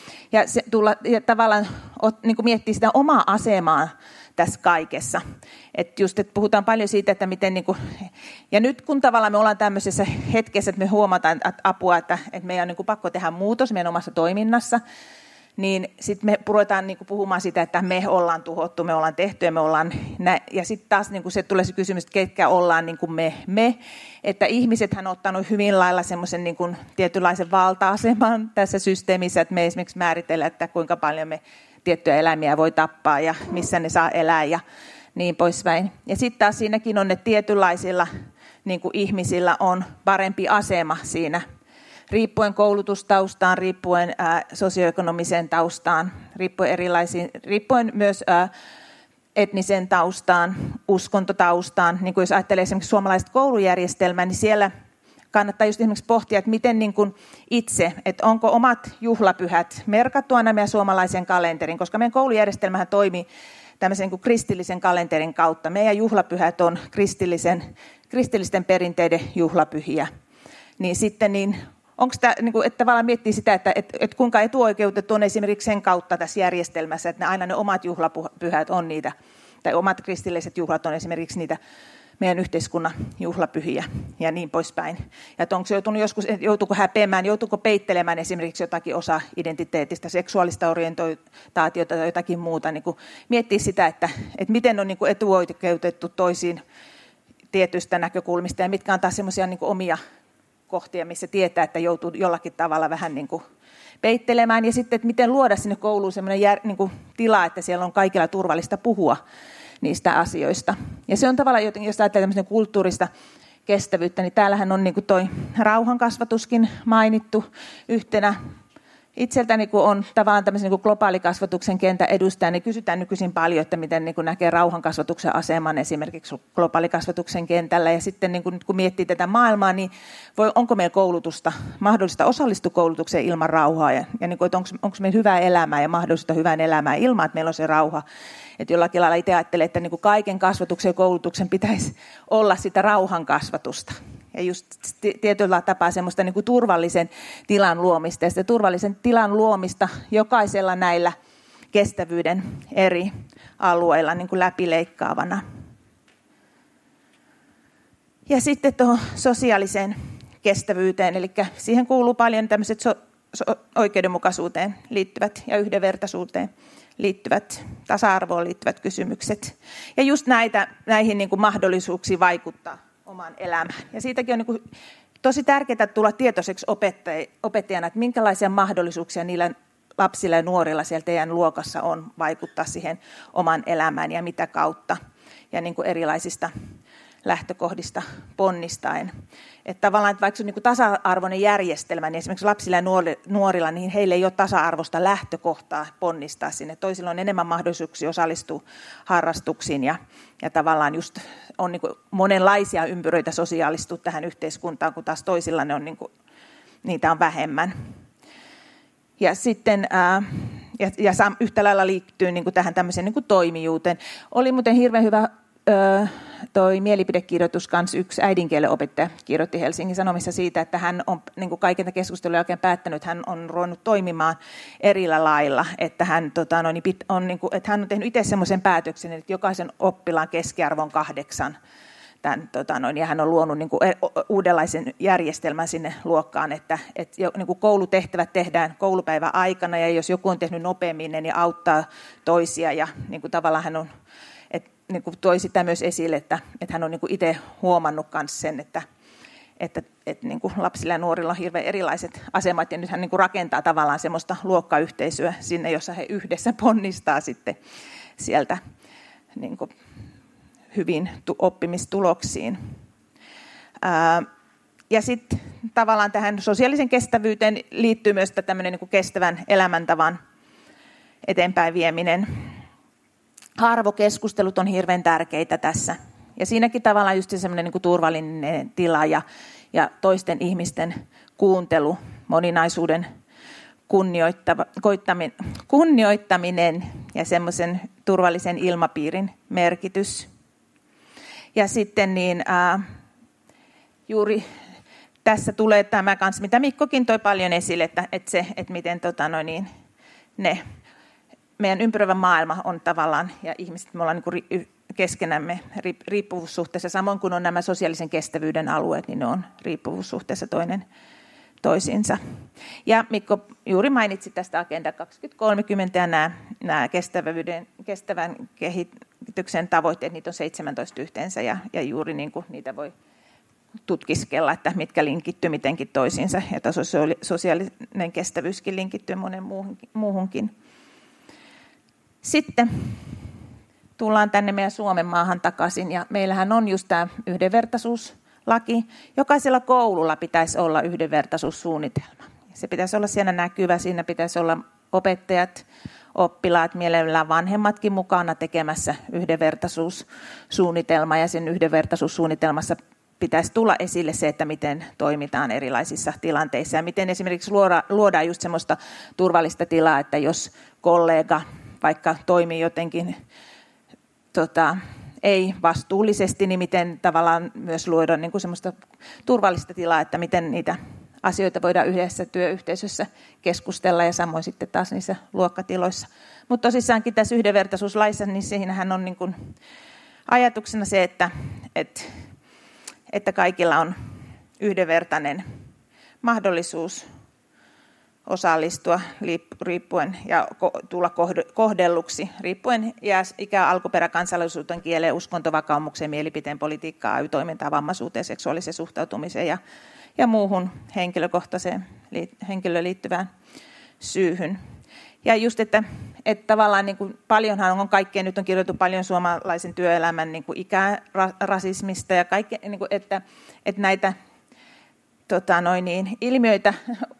Ja tavallaan niin kuin miettiä sitä omaa asemaa tässä kaikessa. Että puhutaan paljon siitä, että miten, niin kuin, ja nyt kun tavallaan me ollaan tämmöisessä hetkessä, että me huomataan että meidän on niin kuin pakko tehdä muutos meidän omassa toiminnassa, niin sitten me ruvetaan niin kuin puhumaan sitä, että me ollaan tuhottu, me ollaan tehty ja sitten taas niin kuin se tulee se kysymys, että ketkä ollaan niin kuin me. Että ihmisethän on ottanut hyvin lailla semmoisen niin kuin tietynlaisen valta-aseman tässä systeemissä, että me esimerkiksi määritellään, että kuinka paljon me tiettyjä eläimiä voi tappaa ja missä ne saa elää ja niin poispäin. Ja sitten taas siinäkin on, että tietynlaisilla niin kuin ihmisillä on parempi asema siinä, riippuen koulutustaustaan, riippuen sosioekonomiseen taustaan, riippuen myös etnisen taustaan, uskontotaustaan. Niin kuin jos ajattelee esimerkiksi suomalaista koulujärjestelmää, niin siellä kannattaa just esimerkiksi pohtia, että miten niin kuin itse, että onko omat juhlapyhät merkattu aina meidän suomalaisen kalenterin, koska meidän koulujärjestelmähän toimii tämmöisen niin kuin kristillisen kalenterin kautta. Meidän juhlapyhät on kristillisten perinteiden juhlapyhiä. Niin sitten onko tämä, että tavallaan miettii sitä, että kuinka etuoikeutettu on esimerkiksi sen kautta tässä järjestelmässä, että aina ne omat juhlapyhät on niitä, tai omat kristilliset juhlat on esimerkiksi niitä meidän yhteiskunnan juhlapyhiä ja niin poispäin. Ja onko se joutuuko häpeämään, joutuuko peittelemään esimerkiksi jotakin osa identiteetistä, seksuaalista orientaatiota tai jotakin muuta. Niin miettiä sitä, että miten on niin kuin etuoikeutettu toisiin tietyistä näkökulmista ja mitkä on taas semmoisia niin kuin omia kohtia, missä tietää, että joutuu jollakin tavalla vähän niin kuin peittelemään. Ja sitten, että miten luoda sinne kouluun semmoinen niin kuin tila, että siellä on kaikilla turvallista puhua niistä asioista. Ja se on tavallaan jotenkin, jos ajattelee tämmöistä kulttuurista kestävyyttä, niin täällähän on niin kuin toi rauhankasvatuskin mainittu yhtenä. Itseltäni, kun on tavallaan tämmöisen niin kuin globaalikasvatuksen kentän edustaja, niin kysytään nykyisin paljon, että miten niin kuin näkee rauhankasvatuksen aseman esimerkiksi globaalikasvatuksen kentällä. Ja sitten niin kuin, kun miettii tätä maailmaa, niin onko meillä koulutusta, mahdollista osallistua koulutukseen ilman rauhaa? Ja niin kuin, että onko meillä hyvää elämää ja mahdollista hyvään elämään ilman, että meillä on se rauha? Että jollakin lailla itse ajattelen, että niin kuin kaiken kasvatuksen ja koulutuksen pitäisi olla sitä rauhankasvatusta. Ja just tietyllä tapaa semmoista niin kuin turvallisen tilan luomista. Ja sitä turvallisen tilan luomista jokaisella näillä kestävyyden eri alueilla niin kuin läpileikkaavana. Ja sitten tuohon sosiaaliseen kestävyyteen, eli siihen kuuluu paljon tämmöiset oikeudenmukaisuuteen liittyvät ja yhdenvertaisuuteen liittyvät, tasa-arvoon liittyvät kysymykset. Ja just näihin niin kuin mahdollisuuksiin vaikuttaa omaan elämään. Ja siitäkin on niin kuin tosi tärkeää tulla tietoiseksi opettajana, että minkälaisia mahdollisuuksia niillä lapsilla ja nuorilla siellä teidän luokassa on vaikuttaa siihen omaan elämään ja mitä kautta. Ja niin kuin erilaisista lähtökohdista ponnistaen. Että tavallaan, että vaikka se on niin kuin tasa-arvoinen järjestelmä, niin esimerkiksi lapsilla ja nuorilla, niin heillä ei ole tasa-arvoista lähtökohtaa ponnistaa sinne. Toisilla on enemmän mahdollisuuksia osallistua harrastuksiin ja tavallaan just on niin kuin monenlaisia ympyröitä sosiaalistua tähän yhteiskuntaan, kun taas toisilla ne on niin kuin, niitä on vähemmän. Ja sitten yhtä lailla liittyy niin kuin tähän tämmöiseen niin kuin toimijuuteen. Oli muuten hirveän hyvä toi mielipidekirjoitus kanssa, yksi äidinkielen opettaja kirjoitti Helsingin Sanomissa siitä, että hän on niin kuin kaiken keskustelun jälkeen päättänyt, että hän on ruvennut toimimaan erillä lailla, että hän, että hän on tehnyt itse semmoisen päätöksen, että jokaisen oppilaan keskiarvo on 8. Ja hän on luonut niin kuin uudenlaisen järjestelmän sinne luokkaan, että niin kuin koulutehtävät tehdään koulupäivän aikana ja jos joku on tehnyt nopeammin, niin auttaa toisia ja niin kuin tavallaan hän on niin kuin toi sitä myös esille, että hän on niin kuin itse huomannut myös sen, että niin kuin lapsilla ja nuorilla on hirveän erilaiset asemat, ja nyt hän niin kuin rakentaa tavallaan semmoista luokkayhteisöä sinne, jossa he yhdessä ponnistaa sitten sieltä niin kuin hyvin oppimistuloksiin. Ja sitten tavallaan tähän sosiaalisen kestävyyteen liittyy myös tämmöinen niin kuin kestävän elämäntavan eteenpäin vieminen. Arvokeskustelut on hirveän tärkeitä tässä. Ja siinäkin tavallaan just semmoinen niin kuin turvallinen tila ja toisten ihmisten kuuntelu, moninaisuuden kunnioittaminen ja semmoisen turvallisen ilmapiirin merkitys. Ja sitten juuri tässä tulee tämä kanssa, mitä Mikkokin toi paljon esille, että miten ne meidän ympäröivä maailma on tavallaan, ja ihmiset, me ollaan niin keskenämme riippuvuussuhteessa, samoin kuin on nämä sosiaalisen kestävyyden alueet, niin ne on riippuvuussuhteessa toinen toisiinsa. Ja Mikko juuri mainitsi tästä Agenda 2030 ja nämä kestävän kehityksen tavoitteet, niitä on 17 yhteensä, ja juuri niin kuin niitä voi tutkiskella, että mitkä linkittyy mitenkin toisiinsa, ja sosiaalinen kestävyyskin linkittyy monen muuhunkin. Sitten tullaan tänne meidän Suomen maahan takaisin, ja meillähän on just tämä yhdenvertaisuuslaki. Jokaisella koululla pitäisi olla yhdenvertaisuussuunnitelma. Se pitäisi olla siellä näkyvä, siinä pitäisi olla opettajat, oppilaat, mielellään vanhemmatkin mukana tekemässä yhdenvertaisuussuunnitelma, ja sen yhdenvertaisuussuunnitelmassa pitäisi tulla esille se, että miten toimitaan erilaisissa tilanteissa ja miten esimerkiksi luodaan just semmoista turvallista tilaa, että jos kollega vaikka toimii jotenkin ei vastuullisesti, niin miten tavallaan myös luoda niin kuin semmoista turvallista tilaa, että miten niitä asioita voidaan yhdessä työyhteisössä keskustella ja samoin sitten taas niissä luokkatiloissa. Mutta tosissaankin tässä yhdenvertaisuuslaissa, niin siinähän on niin kuin ajatuksena se, että kaikilla on yhdenvertainen mahdollisuus osallistua riippuen ja tulla kohdelluksi riippuen ikä, alkuperä, kansallisuuteen, kieleen, uskontovakaumukseen, mielipiteen, politiikkaan, AY-toimintaan, vammaisuuteen, seksuaaliseen suhtautumiseen ja muuhun henkilöön liittyvään syyhyn. Ja just, että tavallaan niin kuin paljonhan on kaikkea, nyt on kirjoitettu paljon suomalaisen työelämän niin kuin ikärasismista ja kaikkea, niin kuin, että näitä ilmiöitä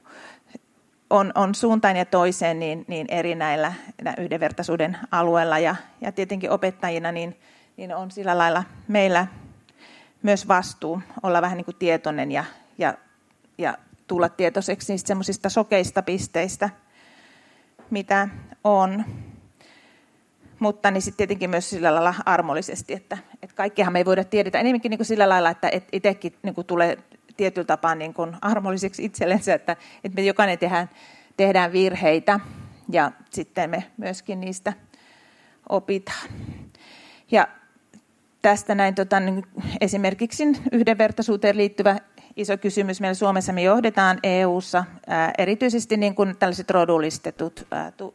on suuntaan ja toiseen niin eri näillä yhdenvertaisuuden alueella ja tietenkin opettajina niin on sillä lailla meillä myös vastuu olla vähän niin kuin tietoinen ja tulla tietoiseksi niistä semmoisista sokeista pisteistä, mitä on. Mutta niin sitten tietenkin myös sillä lailla armollisesti, että kaikkihan me ei voida tiedetä enemmänkin niin kuin sillä lailla, että itsekin niin kuin tulee tietyllä tapaa niin kuin armolliseksi itsellensä, että me jokainen tehdään virheitä ja sitten me myöskin niistä opitaan. Ja tästä näin esimerkiksi yhdenvertaisuuteen liittyvä iso kysymys meillä Suomessa, me johdetaan EU:ssa erityisesti niin kuin tällaiset rodullistetut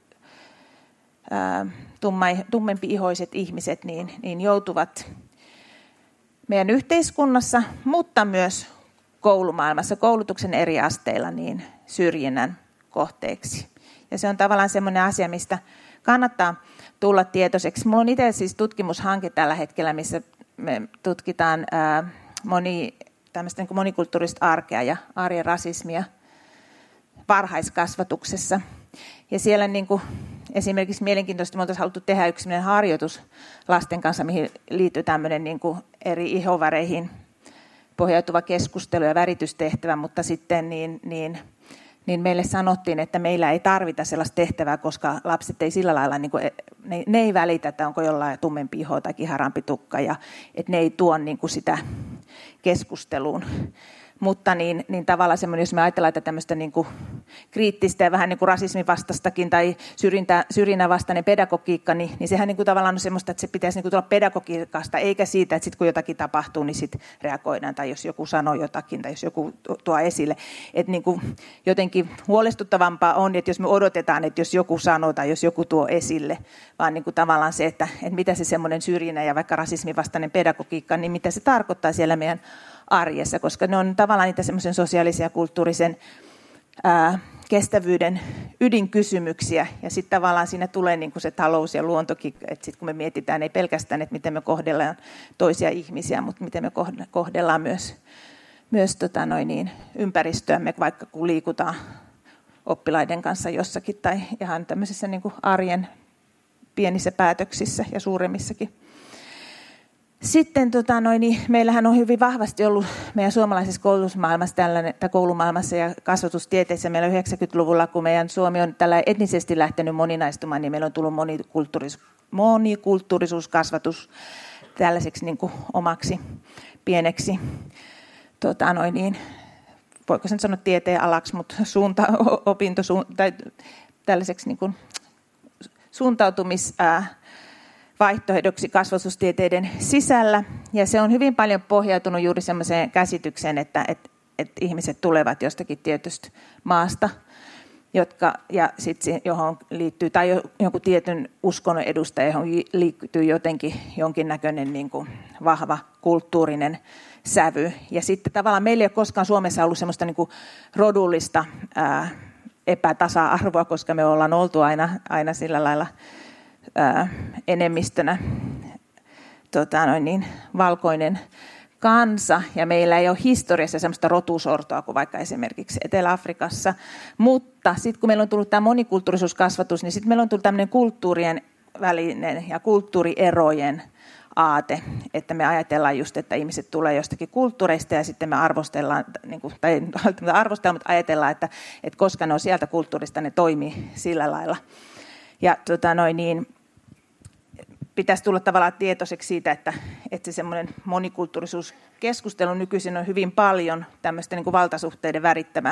tummempi-ihoiset ihmiset niin joutuvat meidän yhteiskunnassa, mutta myös koulumaailmassa, koulutuksen eri asteilla niin syrjinnän kohteeksi. Ja se on tavallaan semmoinen asia, mistä kannattaa tulla tietoiseksi. Minulla on itse siis tutkimushanke tällä hetkellä, missä me tutkitaan tämmöistä niin kuin monikulttuurista arkea ja arjen rasismia varhaiskasvatuksessa. Ja siellä niin kuin esimerkiksi mielenkiintoisesti me oltaisiin haluttu tehdä yksi harjoitus lasten kanssa, mihin liittyy tämmöinen niin kuin eri ihoväreihin pohjautuva keskustelu ja väritystehtävä, mutta sitten niin meille sanottiin, että meillä ei tarvita sellaista tehtävää, koska lapset ei sillä lailla, niin kuin, ne ei välitä, että onko jollain tummempi iho tai kiharampi tukka, ja että ne ei tuo niin kuin sitä keskusteluun. Mutta niin tavallaan semmoinen, jos me ajatellaan, että tämmöistä niin kuin kriittistä ja vähän niin kuin rasismin vastaistakin tai syrjinnän vastainen pedagogiikka, niin sehän niin kuin tavallaan on semmoista, että se pitäisi niin kuin tulla pedagogiikasta, eikä siitä, että sitten kun jotakin tapahtuu, niin sitten reagoidaan, tai jos joku sanoo jotakin, tai jos joku tuo esille. Että niin kuin jotenkin huolestuttavampaa on, että jos me odotetaan, että jos joku sanoo tai jos joku tuo esille, vaan niin kuin tavallaan se, että mitä se semmoinen syrjinnä ja vaikka rasismin vastainen pedagogiikka, niin mitä se tarkoittaa siellä meidän arjessa, koska ne on tavallaan niitä semmoisen sosiaalisen ja kulttuurisen kestävyyden ydinkysymyksiä. Ja sitten tavallaan siinä tulee niin kuin se talous ja luontokin, että sitten kun me mietitään ei pelkästään, että miten me kohdellaan toisia ihmisiä, mutta miten me kohdellaan myös ympäristöämme, vaikka kun liikutaan oppilaiden kanssa jossakin tai ihan tämmöisissä niin kuin arjen pienissä päätöksissä ja suuremmissakin. Sitten meillähän on hyvin vahvasti ollut meidän suomalaisessa koulutusmaailmassa tai koulumaailmassa ja kasvatustieteessä. Meillä 90-luvulla, kun meidän Suomi on tällä etnisesti lähtenyt moninaistumaan, niin meillä on tullut monikulttuurisuuskasvatus tällaiseksi niin kuin omaksi pieneksi, voiko sen sanoa tieteen alaksi, mutta tai tällaiseksi niin kuin suuntautumisvaihtoehdoksi kasvatustieteiden sisällä. Ja se on hyvin paljon pohjautunut juuri sellaiseen käsitykseen, että ihmiset tulevat jostakin tietystä maasta, johon liittyy, tai jonkun tietyn uskonnon edustaja, johon liittyy jotenkin jonkinnäköinen niin kuin vahva kulttuurinen sävy. Ja sitten tavallaan meillä ei ole koskaan Suomessa ollut semmoista niin kuin rodullista epätasa-arvoa, koska me ollaan oltu aina sillä lailla enemmistönä valkoinen kansa, ja meillä ei ole historiassa semmoista rotusortoa kuin vaikka esimerkiksi Etelä-Afrikassa, mutta sitten kun meillä on tullut tämä monikulttuurisuuskasvatus, niin sitten meillä on tullut tämmöinen kulttuurien välinen ja kulttuurierojen aate, että me ajatellaan just, että ihmiset tulee jostakin kulttuureista ja sitten me arvostellaan, tai mutta ajatellaan, että koska ne on sieltä kulttuurista, ne toimii sillä lailla. Ja pitäisi tulla tavallaan tietoiseksi siitä, että se semmoinen monikulttuurisuuskeskustelu nykyisin on hyvin paljon tämmöistä niin kuin valtasuhteiden värittämää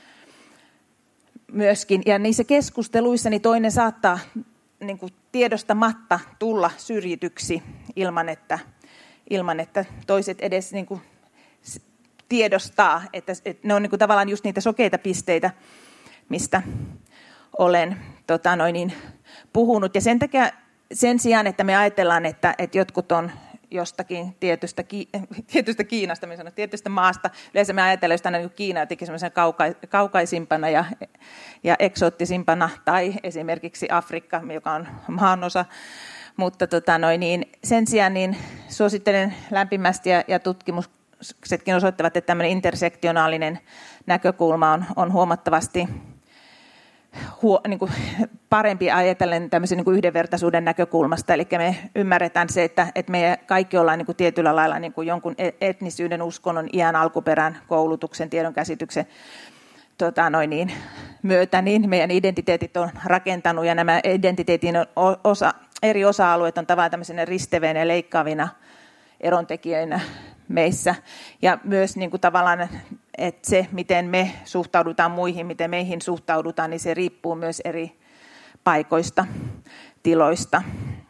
myöskin. Ja niissä keskusteluissa niin toinen saattaa niin kuin tiedostamatta tulla syrjityksi ilman, että toiset edes niin kuin tiedostaa, että ne on niin kuin tavallaan just niitä sokeita pisteitä, mistä olen puhunut. Ja sen takia sen sijaan, että me ajatellaan, että jotkut on jostakin tietystä Kiinasta, tietystä maasta, yleensä me ajatellaan just aina niin Kiina jotenkin semmoisen kaukaisimpana ja eksoottisimpana, tai esimerkiksi Afrikka, joka on maanosa, mutta sen sijaan niin suosittelen lämpimästi ja tutkimuksetkin osoittavat, että tämmöinen intersektionaalinen näkökulma on huomattavasti niin kuin parempi ajatellen tämmöisen niin kuin yhdenvertaisuuden näkökulmasta. Eli me ymmärretään se, että me kaikki ollaan niin kuin tietyllä lailla niin kuin jonkun etnisyyden, uskonnon, iän, alkuperän, koulutuksen, tiedonkäsityksen myötä, niin meidän identiteetit on rakentanut, ja nämä identiteetin eri osa-alueet on tavallaan tämmöisenä risteveinä ja leikkaavina erontekijöinä meissä. Ja myös niin kuin tavallaan, että se, miten me suhtaudutaan muihin, miten meihin suhtaudutaan, niin se riippuu myös eri paikoista, tiloista.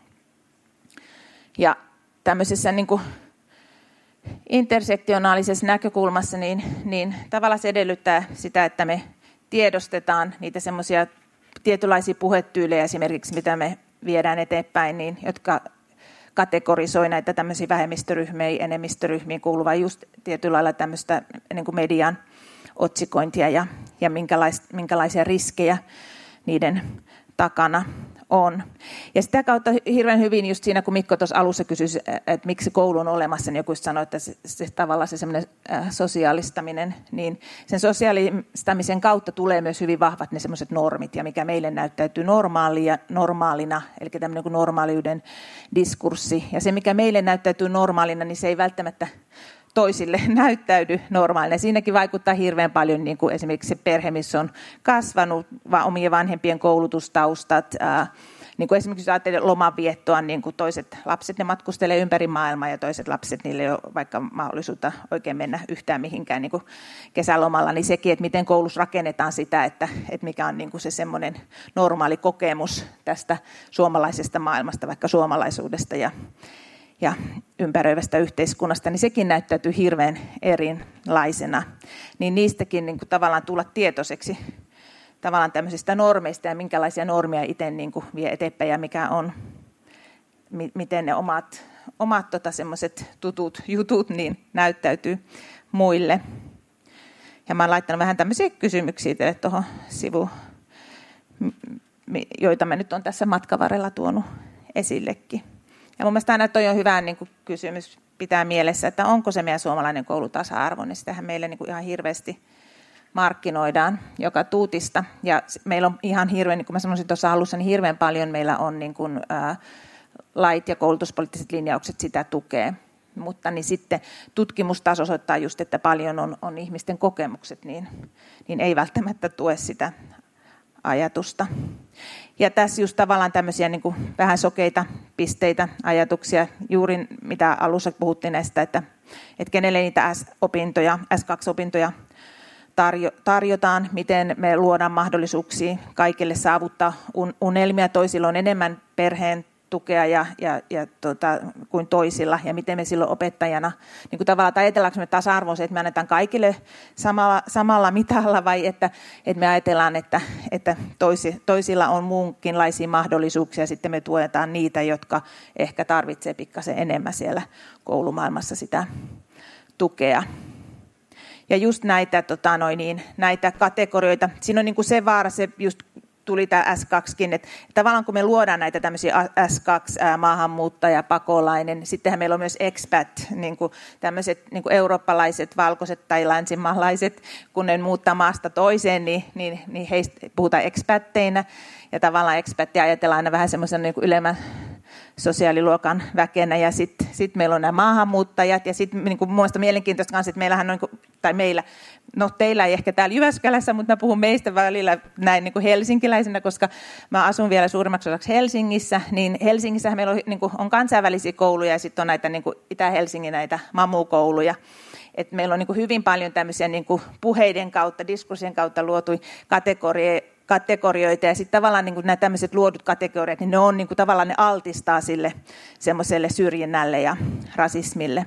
Ja tämmöisessä niin kuin intersektionaalisessa näkökulmassa, niin tavallaan se edellyttää sitä, että me tiedostetaan niitä semmoisia tietynlaisia puhetyylejä esimerkiksi, mitä me viedään eteenpäin, niin, jotka kategorisoi näitä tämmöisiä vähemmistöryhmiä, enemmistöryhmiin kuuluvaa just tietyllä lailla tämmöistä niin kuin median otsikointia ja minkälaisia riskejä niiden takana on. Ja sitä kautta hirveän hyvin just siinä, kun Mikko tuossa alussa kysyi, että miksi koulu on olemassa, niin joku sanoi, että se tavallaan se semmoinen sosiaalistaminen, niin sen sosiaalistamisen kautta tulee myös hyvin vahvat ne semmoiset normit, ja mikä meille näyttäytyy normaalina, eli tämmöinen kuin normaaliuden diskurssi. Ja se, mikä meille näyttäytyy normaalina, niin se ei välttämättä toisille näyttäydy normaalina. Siinäkin vaikuttaa hirveän paljon niin kuin esimerkiksi se perhe, missä on kasvanut, omien vanhempien koulutustaustat. Niin kuin esimerkiksi jos ajattelee lomanviettoa, niin kuin toiset lapset ne matkustelee ympäri maailmaa ja toiset lapset, niille ei ole vaikka mahdollisuutta oikein mennä yhtään mihinkään niin kuin kesälomalla. Niin sekin, että miten koulussa rakennetaan sitä, että mikä on niin kuin se semmoinen normaali kokemus tästä suomalaisesta maailmasta, vaikka suomalaisuudesta ja ympäröivästä yhteiskunnasta, niin sekin näyttäytyy hirveän erilaisena. Niin niistäkin niin kuin tavallaan tulla tietoiseksi tavallaan tämmöisistä normeista ja minkälaisia normeja itse niin kuin vie eteenpäin ja mikä on, miten ne omat semmoiset tutut jutut niin näyttäytyy muille. Ja mä oon laittanut vähän tämmöisiä kysymyksiä teille tuohon sivuun, joita mä nyt on tässä matkan varrella tuonut esillekin. Ja mun mielestä aina toi on hyvä niin kuin kysymys pitää mielessä, että onko se meidän suomalainen koulu tasa-arvoinen. Sitähän meille niin kuin ihan hirveästi markkinoidaan joka tuutista. Ja meillä on ihan hirveän, niin kuin mä sanoisin tuossa alussa, niin hirveän paljon meillä on niin kuin, lait ja koulutuspoliittiset linjaukset sitä tukee. Mutta niin sitten tutkimustaas osoittaa just, että paljon on ihmisten kokemukset, niin ei välttämättä tue sitä ajatusta. Ja tässä just tavallaan tämmöisiä niin kuin vähän sokeita pisteitä, ajatuksia, juuri mitä alussa puhuttiin näistä, että kenelle niitä S-opintoja, S2-opintoja tarjotaan, miten me luodaan mahdollisuuksia kaikille saavuttaa unelmia, toisilla on enemmän perheen tukea kuin toisilla, ja miten me silloin opettajana, niin kuin tavallaan, tai ajatellaanko me tasa-arvoisesti, että me annetaan kaikille samalla mitalla, vai että me ajatellaan, että toisilla on muunkinlaisia mahdollisuuksia, ja sitten me tuetaan niitä, jotka ehkä tarvitsee pikkasen enemmän siellä koulumaailmassa sitä tukea. Ja just näitä kategorioita, siinä on niin kuin se vaara, se just tuli tämä S2kin, että tavallaan kun me luodaan näitä tämmöisiä S2, maahanmuuttaja, pakolainen, niin sittenhän meillä on myös expat, niin kuin tämmöiset niin kuin eurooppalaiset, valkoiset tai länsimaalaiset, kun ne muuttaa maasta toiseen, niin heistä puhutaan expatteina, ja tavallaan expattia ajatellaan aina vähän semmoisen niin kuin ylemmän sosiaaliluokan väkenä, ja sitten meillä on nämä maahanmuuttajat, ja sitten niin mun mielestä mielenkiintoista kanssa, että meillähän on, tai meillä, no teillä ei ehkä täällä Jyväskylässä, mutta mä puhun meistä välillä näin niin kuin helsinkiläisenä, koska mä asun vielä suurimmaksi osaksi Helsingissä, niin Helsingissähän meillä on kansainvälisiä kouluja, ja sitten on näitä niin kuin Itä-Helsingin näitä mamukouluja. Et meillä on niin kuin hyvin paljon tämmöisiä niin kuin puheiden kautta, diskurssien kautta luotuja kategorioita, ja sitten tavallaan niin kuin nämä tämmöiset luodut kategoriat, niin ne on niin kuin tavallaan ne altistaa sille semmoiselle syrjinnälle ja rasismille.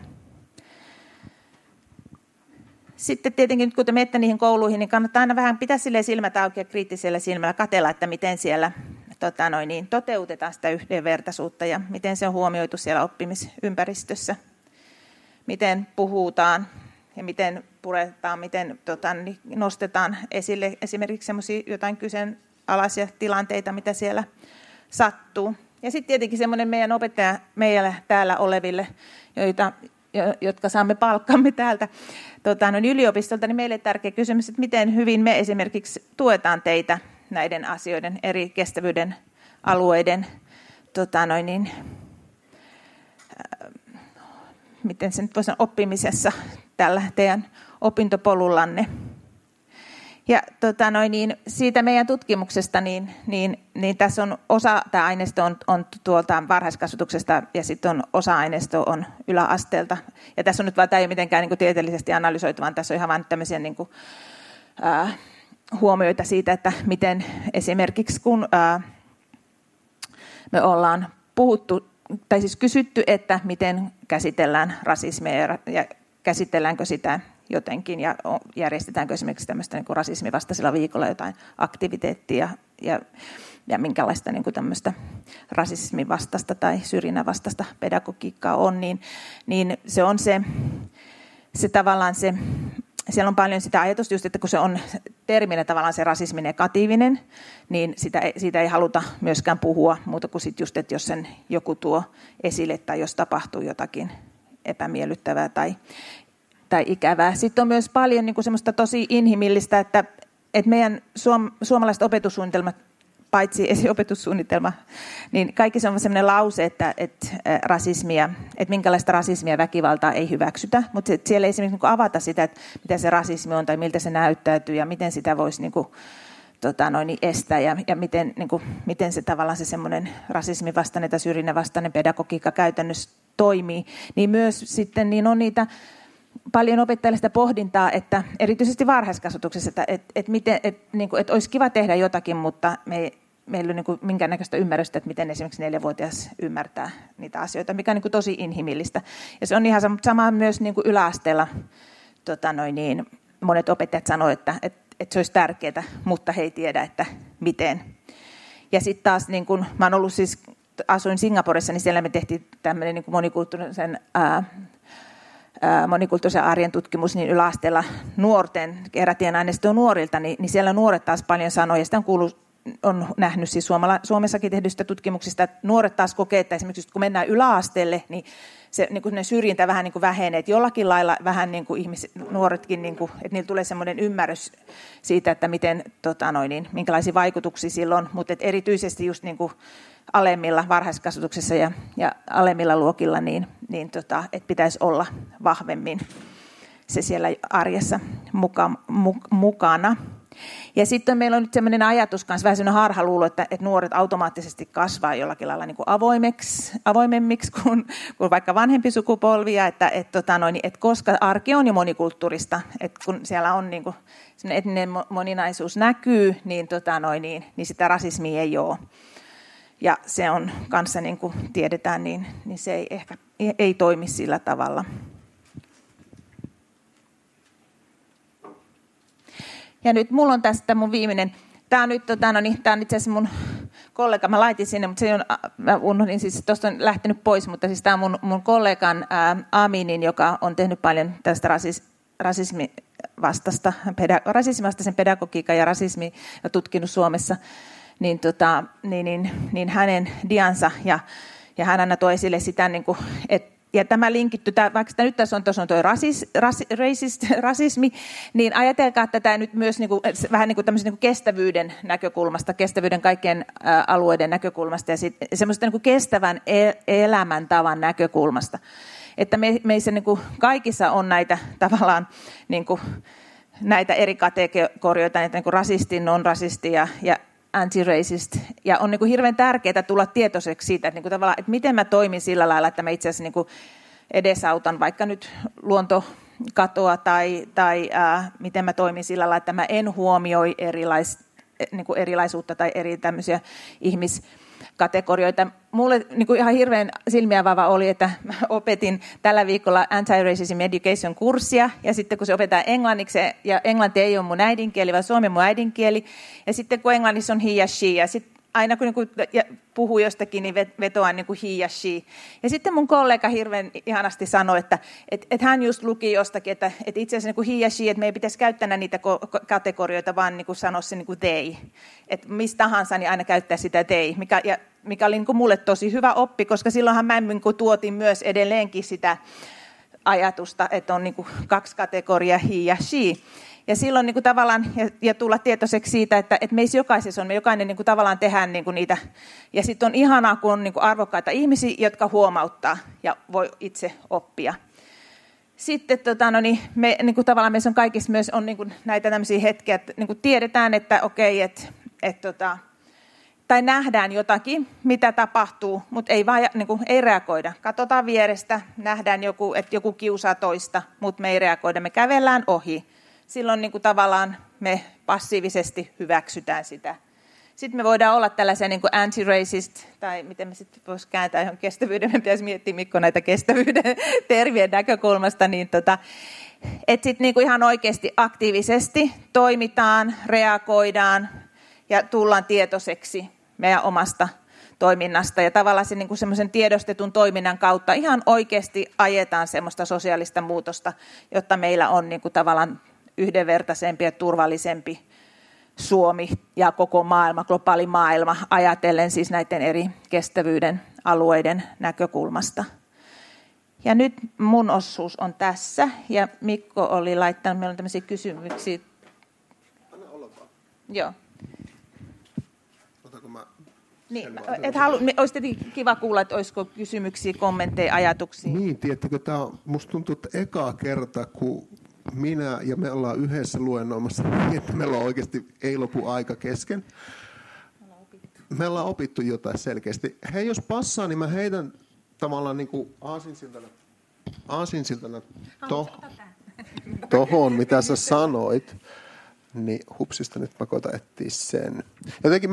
Sitten tietenkin nyt kun te menette niihin kouluihin, niin kannattaa aina vähän pitää silmät auki ja kriittisellä silmällä katsella, että miten siellä toteutetaan sitä yhdenvertaisuutta ja miten se on huomioitu siellä oppimisympäristössä. Miten puhutaan ja miten puretaan, miten nostetaan esille esimerkiksi semmoisia jotain kyseenalaisia tilanteita, mitä siellä sattuu. Ja sitten tietenkin semmoinen meidän opettaja meillä täällä oleville, jotka saamme palkkamme täältä yliopistolta, niin meille tärkeä kysymys, että miten hyvin me esimerkiksi tuetaan teitä näiden asioiden, eri kestävyyden alueiden, miten se nyt voisi sanoa, oppimisessa tällä teidän opintopolullanne. Ja siitä meidän tutkimuksesta, niin tässä on osa, tämä aineisto on tuolta varhaiskasvatuksesta ja sitten on osa aineisto on yläasteelta. Ja tässä on nyt vaan, tämä ei ole mitenkään niin kuin tieteellisesti analysoitu, vaan tässä on ihan vain tämmöisiä niin kuin, huomioita siitä, että miten esimerkiksi kun me ollaan puhuttu, tai siis kysytty, että miten käsitellään rasismia ja käsitelläänkö sitä jotenkin ja järjestetäänkö esimerkiksi tämmöistä niin kuin rasismivastaisella viikolla jotain aktiviteettia ja minkälaista niin kuin tämmöistä rasismivastaista tai syrjinnän vastaista pedagogiikkaa on, niin se on se tavallaan se, siellä on paljon sitä ajatusta just, että kun se on terminä tavallaan se rasismi negatiivinen, niin siitä ei haluta myöskään puhua muuta kuin sit just, että jos sen joku tuo esille tai jos tapahtuu jotakin epämiellyttävää tai ikävää. Sitten on myös paljon niin kuin semmoista tosi inhimillistä, että meidän suomalaiset opetussuunnitelmat, paitsi esiopetussuunnitelma, niin kaikki se on sellainen lause, että rasismia, että minkälaista rasismia ja väkivaltaa ei hyväksytä, mutta siellä ei esimerkiksi niin avata sitä, että mitä se rasismi on tai miltä se näyttäytyy ja miten sitä voisi niin kuin, estää ja miten se tavallaan se semmoinen rasismin vastainen tai syrjinnän vastainen pedagogiikka käytännössä toimii. Niin myös sitten niin on niitä paljon opettajille sitä pohdintaa, että erityisesti varhaiskasvatuksessa, että olisi kiva tehdä jotakin, mutta meillä ei ole minkäännäköistä ymmärrystä, että miten esimerkiksi 4-vuotias ymmärtää niitä asioita, mikä on tosi inhimillistä. Ja se on ihan sama myös yläasteella. Monet opettajat sanoo, että se olisi tärkeää, mutta he ei tiedä, että miten. Ja sitten taas, mä olen ollut asuin Singaporessa, niin siellä me tehtiin tämmöinen monikulttuurisen arjen tutkimus, niin yläasteella nuorten, kerättiin aineistoa nuorilta, niin siellä nuoret taas paljon sanoo, ja sitä on kuullut on nähnyt siis Suomessakin tehdyistä tutkimuksista, että nuoret taas kokee, että esimerkiksi kun mennään yläasteelle, niin se niin kuin syrjintä vähän niin kuin vähenee, että jollakin lailla vähän niin kuin nuoretkin, niin kuin, että niillä tulee semmoinen ymmärrys siitä, että miten, minkälaisia vaikutuksia sillä on, mutta erityisesti just niin kuin alemmilla varhaiskasvatuksessa ja alemmilla luokilla, että pitäisi olla vahvemmin se siellä arjessa mukana. Ja sitten meillä on nyt sellainen ajatus kanssa, vähän sellainen harhaluulo, että nuoret automaattisesti kasvaa jollakin lailla niin kuin avoimemmiksi kuin vaikka vanhempi sukupolvia, että koska arki on jo monikulttuurista, että kun siellä on niin kuin etninen moninaisuus näkyy, niin sitä rasismia ei ole. Ja se on kanssa, niin kuin tiedetään, niin se ei toimi sillä tavalla. Ja nyt mulla on tästä mun viimeinen, tämä on itse asiassa mun kollega, mä laitin sinne, mutta se on, mä unohdin, siis tuosta on lähtenyt pois, mutta siis tämä on mun kollegan Aminin, joka on tehnyt paljon tästä rasismivastaisen pedagogiikan ja rasismia ja tutkinut Suomessa, niin hänen diansa ja hän aina tuo esille sitä, niin kuin, että ja tämä linkitty, vaikka nyt tässä on tuo rasismi, niin ajatelkaa tätä nyt myös niin kuin, vähän niin kuin tämmöisen niin kuin kestävyyden näkökulmasta, kestävyyden kaikkien alueiden näkökulmasta ja semmoista niin kuin kestävän elämäntavan näkökulmasta. Että meissä niin kuin kaikissa on näitä tavallaan niin kuin, näitä eri kategorioita, näitä niin kuin rasisti, non-rasisti ja anti-racist. Ja on niin kuin hirveän tärkeää tulla tietoiseksi siitä, että, niin kuin tavallaan, että miten mä toimin sillä lailla, että mä itse asiassa niin kuin edesautan vaikka nyt luontokatoa tai miten mä toimin sillä lailla, että mä en huomioi niin kuin erilaisuutta tai eri tämmöisiä ihmiskategorioita. Mulle niin kuin ihan hirveän silmiävaava oli, että mä opetin tällä viikolla Anti-Racism Education-kurssia, ja sitten kun se opetetaan englanniksi, ja englanti ei ole mun äidinkieli, vaan suomi on mun äidinkieli, ja sitten kun englannissa on he ja she, ja sitten aina kun puhuu jostakin, niin vetoan niin kuin he ja she. Ja sitten mun kollega hirveän ihanasti sanoi, että hän just luki jostakin, että itse asiassa niin kuin he ja she, että me ei pitäisi käyttää niitä kategorioita, vaan niin kuin sanoa se niin kuin they. Että mistä tahansa, niin aina käyttää sitä they, mikä oli niin kuin mulle tosi hyvä oppi, koska silloinhan mä niin kuin tuotin myös edelleenkin sitä ajatusta, että on niin kuin 2 kategoriaa, he ja she. Ja silloin niin kuin tavallaan, ja tulla tietoiseksi siitä, että meissä jokaisessa on, me jokainen niin kuin tavallaan tehdään niin kuin niitä. Ja sitten on ihanaa, kun on niin kuin arvokkaita ihmisiä, jotka huomauttaa ja voi itse oppia. Sitten me, niin kuin tavallaan meissä on kaikissa myös on niin kuin näitä tämmöisiä hetkiä, että niin kuin tiedetään, että okei, tai nähdään jotakin, mitä tapahtuu, mutta ei reagoida. Katsotaan vierestä, nähdään että joku kiusaa toista, mutta me ei reagoida, me kävellään ohi. Silloin niin kuin tavallaan me passiivisesti hyväksytään sitä. Sitten me voidaan olla tällaisia niin kuin anti-racist, tai miten me sitten voisi kääntää ihan kestävyyden, me pitäisi miettiä Mikko näitä kestävyyden tervien näkökulmasta, niin että sitten niin kuin ihan oikeasti aktiivisesti toimitaan, reagoidaan ja tullaan tietoiseksi meidän omasta toiminnasta. Ja tavallaan se, niin kuin semmoisen tiedostetun toiminnan kautta ihan oikeasti ajetaan semmoista sosiaalista muutosta, jotta meillä on niin kuin tavallaan yhdenvertaisempi ja turvallisempi Suomi ja koko maailma, globaali maailma, ajatellen siis näiden eri kestävyyden alueiden näkökulmasta. Ja nyt mun osuus on tässä, ja Mikko oli laittanut, meillä on tämmöisiä kysymyksiä. Anna olla vaan. Joo. Otanko mä? Niin, olisi tietenkin kiva kuulla, että olisiko kysymyksiä, kommentteja, ajatuksia. Niin, tiedättekö, musta tuntuu, että eka kerta, kun minä ja me ollaan yhdessä luennoimassa, niin että meillä on oikeasti ei lopu aika kesken. Me ollaan opittu jotain selkeästi. Hei, jos passaa, niin mä heitän tavallaan niin kuin aasinsiltana tohon, mitä sä sanoit. Niin hupsista nyt mä koitan etsiä sen. Jotenkin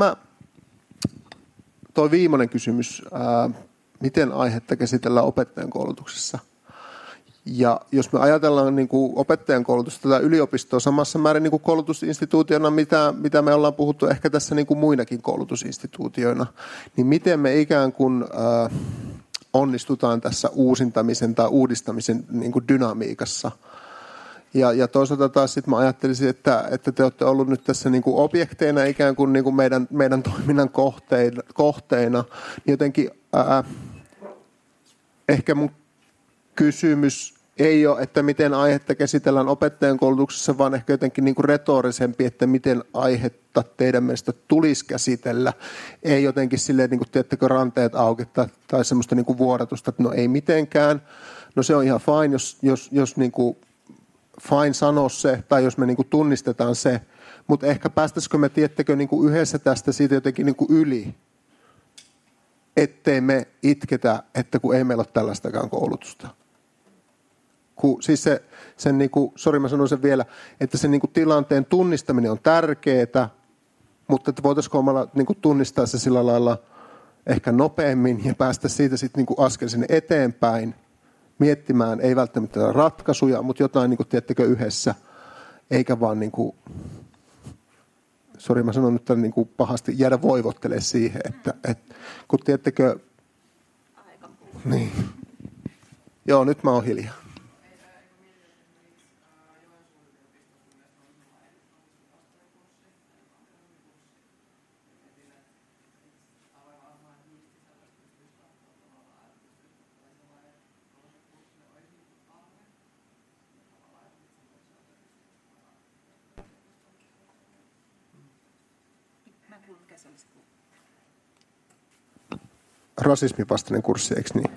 toi viimeinen kysymys, miten aihetta käsitellään opettajan koulutuksessa? Ja jos me ajatellaan niin kuin opettajan koulutusta tai yliopistoa samassa määrin niin kuin koulutusinstituutiona, mitä me ollaan puhuttu ehkä tässä niin kuin muinakin koulutusinstituutioina, niin miten me ikään kuin onnistutaan tässä uusintamisen tai uudistamisen niin kuin dynamiikassa? Ja toisaalta taas sitten mä ajattelisin, että te olette ollut nyt tässä niin kuin objekteina ikään kuin, meidän toiminnan kohteina. Niin jotenkin ehkä mun kysymys ei ole, että miten aihetta käsitellään opettajan koulutuksessa, vaan ehkä jotenkin niin kuin retorisempi, että miten aihetta teidän mielestä tulisi käsitellä. Ei jotenkin silleen, niin kuin teettekö ranteet auki tai semmoista niin kuin vuodatusta, että no ei mitenkään. No se on ihan fine, jos niin kuin fine sanoa se, tai jos me niin kuin tunnistetaan se, mutta ehkä päästäisikö me, tiettekö, niin kuin yhdessä tästä siitä jotenkin niin kuin yli, ettei me itketä, että kun ei meillä ole tällaistakaan koulutusta. Siis sen niin kuin, mä sanon sen vielä, että sen niin kuin tilanteen tunnistaminen on tärkeää, mutta että voitaisiinko omalla niin kuin tunnistaa se sillä lailla ehkä nopeammin ja päästä siitä sitten niin kuin askel sinne eteenpäin, miettimään, ei välttämättä ratkaisuja, mutta jotain, niin kuin, tiedättekö, yhdessä, eikä vaan, niin kuin, mä sanon nyt niin kuin pahasti, jäädä voivottelemaan siihen, että kun tiedättekö, niin. Joo, nyt mä oon hiljaa. Rasismivastainen kurssi, eikö niin?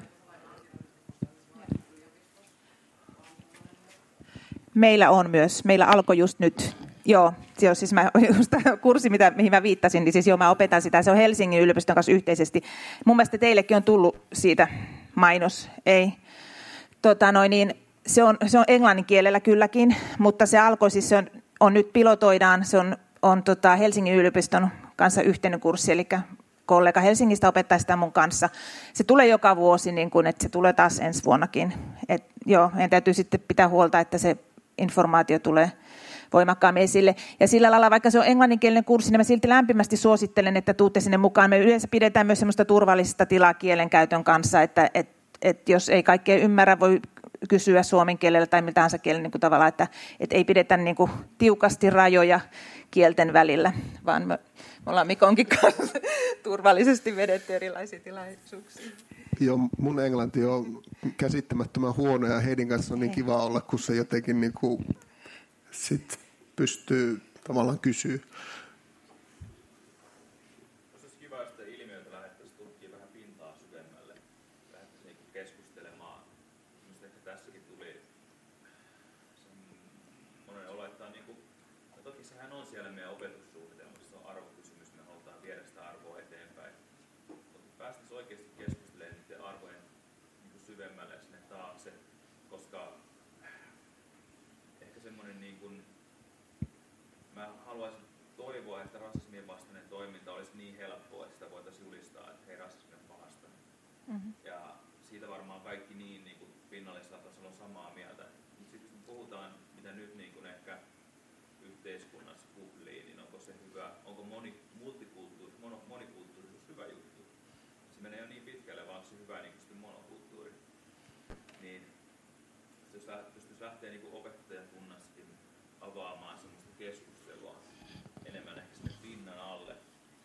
Meillä on myös. Meillä alkoi just nyt. Joo, se on siis just tämä kurssi, mihin mä viittasin, niin siis joo, mä opetan sitä. Se on Helsingin yliopiston kanssa yhteisesti. Mun mielestä teillekin on tullut siitä mainos, ei? Se on englannin kielellä kylläkin, mutta se alkoi siis, se on nyt pilotoidaan, se on Helsingin yliopiston kanssa yhteinen kurssi, eli kollega Helsingistä opettaa sitä mun kanssa. Se tulee joka vuosi, niin kun, että se tulee taas ensi vuonnakin. Meidän täytyy sitten pitää huolta, että se informaatio tulee voimakkaammin esille. Ja sillä lailla, vaikka se on englanninkielinen kurssi, niin mä silti lämpimästi suosittelen, että tuutte sinne mukaan. Me yleensä pidetään myös semmoista turvallista tilaa kielenkäytön kanssa, että jos ei kaikkea ymmärrä, voi kysyä suomen kielellä tai miltä tahansa kielellä niin tavallaan, että ei pidetä niin kuin tiukasti rajoja kielten välillä, vaan me ollaan Mikonkin kanssa turvallisesti vedetty erilaisia tilaisuuksia. Joo, mun englanti on käsittämättömän huono ja Heidin kanssa on niin kiva olla, kun se jotenkin niin kuin sit pystyy tavallaan kysyä. Olisi kiva, jos sitä ilmiötä lähdettäisiin tutkimaan vähän pintaa syvemmälle. Lähdettäisiin keskustelemaan. Minusta ehkä tässäkin tuli monen olettaa, no toki sehän on siellä meidän opetussuunnitelmassa, se on arvokysymys, me halutaan viedä sitä arvoa eteenpäin. Mutta päästäisiin oikeasti keskustelemaan niiden arvojen syvemmälle sinne taakse, koska ehkä semmoinen mä haluaisin toivoa, että rasismien vastainen toiminta olisi niin helppoa, että sitä voitaisiin julistaa, että hei, rasismi on pahasta. Mm-hmm. Ja siitä varmaan kaikki niin kuin pinnallisella tasolla on samaa mieltä. Mutta sitten kun puhutaan, mitä nyt niin kuin ehkä yhteiskunnassa kuhlii, niin onko se hyvä, onko monikulttuurisuus hyvä juttu? Se menee jo niin pitkälle, vaan onko se hyvä niin kuin monokulttuuri? Niin jos pystyisi lähteä niin kuin opettajakunnassakin avaamaan sellaista keskustelua enemmän ehkä sinne pinnan alle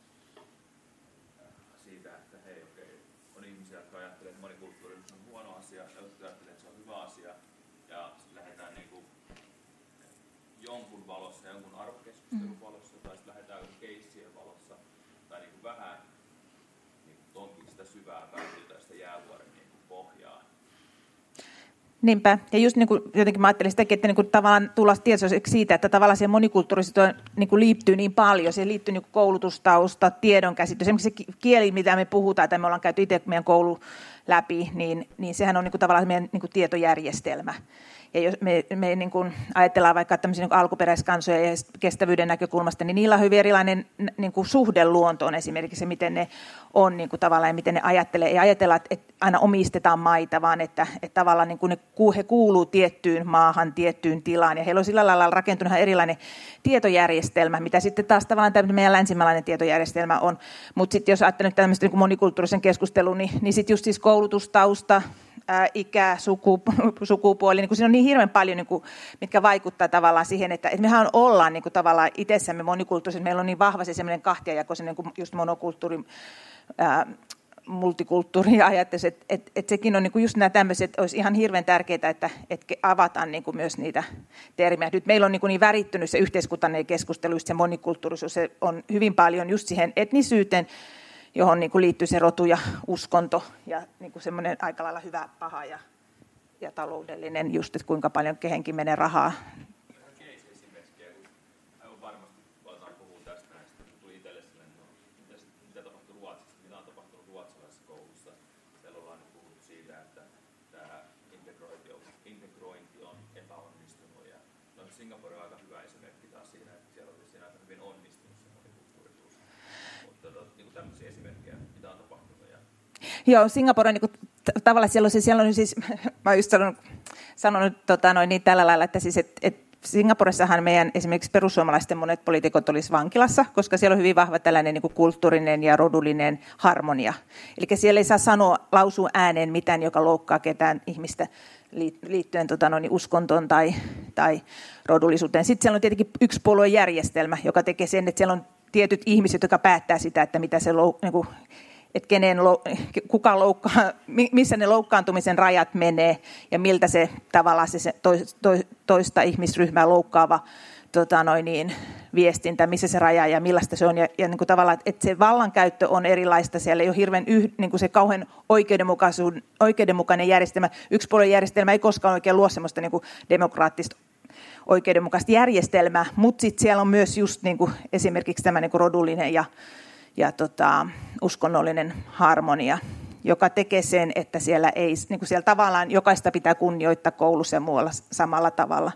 siitä, että hei okei, on ihmisiä, jotka ajattelee, että monikulttuurisuus on huono asia, ja jotka ajattelee, että se on hyvä asia, ja sitten lähdetään niin kuin jonkun valossa, jonkun arvokeskustelun valossa, tai sitten lähdetään keissien valossa, tai niin kuin vähän niin kuin tonkin sitä syvää päätyä sitä jäävuoren niin kuin pohjaa. Niinpä. Ja just niin kuin jotenkin mä ajattelin sitäkin, että niin kuin tavallaan tulla tietoiseksi siitä, että tavallaan siihen monikulttuurisuuteen niin kuin liittyy niin paljon. Siihen liittyy niin kuin koulutustausta, tiedonkäsitys. Esimerkiksi se kieli, mitä me puhutaan, että me ollaan käyty itse meidän koulu läpi, niin sehän on niin kuin tavallaan meidän niin kuin tietojärjestelmä. Ja jos me niin kuin ajatellaan vaikka tämmöisiä niin kuin alkuperäiskansoja ja kestävyyden näkökulmasta, niin niillä on hyvin erilainen niin kuin suhde luontoon esimerkiksi, miten ne on niin kuin tavallaan ja miten ne ajattelee. Ei ajatella, että aina omistetaan maita, vaan että tavallaan niin kuin he kuuluu tiettyyn maahan, tiettyyn tilaan. Ja heillä on sillä lailla rakentunut erilainen tietojärjestelmä, mitä sitten taas tavallaan tämä meidän länsimaalainen tietojärjestelmä on. Mutta sitten jos ajattelee tämmöistä niin kuin monikulttuurisen keskustelun, niin sitten just siis koulutustausta, ikä, sukupuoli, niin kuin siinä on niin hirveän paljon, niin kuin, mitkä vaikuttaa tavallaan siihen, että mehän ollaan niin kuin, tavallaan itsessämme monikulttuurisia, meillä on niin vahva se semmoinen kahtiajako, niin kuin just monokulttuuri, multikulttuuri ajatus, että sekin on niin kuin just nämä tämmöiset, olisi ihan hirveän tärkeää, että avataan niin kuin myös niitä termejä. Nyt meillä on niin värittynyt se yhteiskunnallinen keskustelu, just se monikulttuurisuus, se on hyvin paljon just siihen etnisyyteen, johon niin kuin liittyy se rotu ja uskonto ja niin kuin semmoinen aika lailla hyvä, paha ja taloudellinen, just että kuinka paljon kehenkin menee rahaa. Aivan varmasti aletaan puhua tästä näistä. Tuli itselle sellainen, mitä tapahtui Ruotsissa, mitä on tapahtunut ruotsalaisessa koulussa. Siellä ollaan puhuttu siitä, että tämä integrointi on epäonnistunut. Ja Singapore on aika hyvä esimerkki taas siinä, että siellä oli siinä aika hyvin onnistunut se monikulttuurisuus. Mutta niin tämmöisiä esimerkkejä, mitä on tapahtunut. Joo, Singapore niin kuin, tavallaan siellä on siis, mä oon just sanonut niin tällä lailla, että siis, Singaporessahan meidän esimerkiksi perussuomalaisten monet poliitikot olisi vankilassa, koska siellä on hyvin vahva tällainen niin kuin kulttuurinen ja rodullinen harmonia. Eli siellä ei saa lausua ääneen mitään, joka loukkaa ketään ihmistä liittyen uskontoon tai rodullisuuteen. Sitten siellä on tietenkin yksipuoluejärjestelmä, joka tekee sen, että siellä on tietyt ihmiset, jotka päättää sitä, että mitä se niin kuin, että kuka loukkaa, missä ne loukkaantumisen rajat menee ja miltä se tavallaan se toista ihmisryhmää loukkaava viestintä, missä se raja ja millaista se on. Ja niin kuin tavallaan, että se vallankäyttö on erilaista. Siellä ei ole hirveän niin kuin se kauhean oikeudenmukainen järjestelmä. Yksipuoluejärjestelmä ei koskaan oikein luo sellaista niin kuin demokraattista oikeudenmukaista järjestelmää, mutta sitten siellä on myös just niin kuin esimerkiksi tämä niin kuin rodullinen ja uskonnollinen harmonia, joka tekee sen, että siellä ei, niin kuin siellä tavallaan jokaista pitää kunnioittaa koulussa ja muualla samalla tavalla.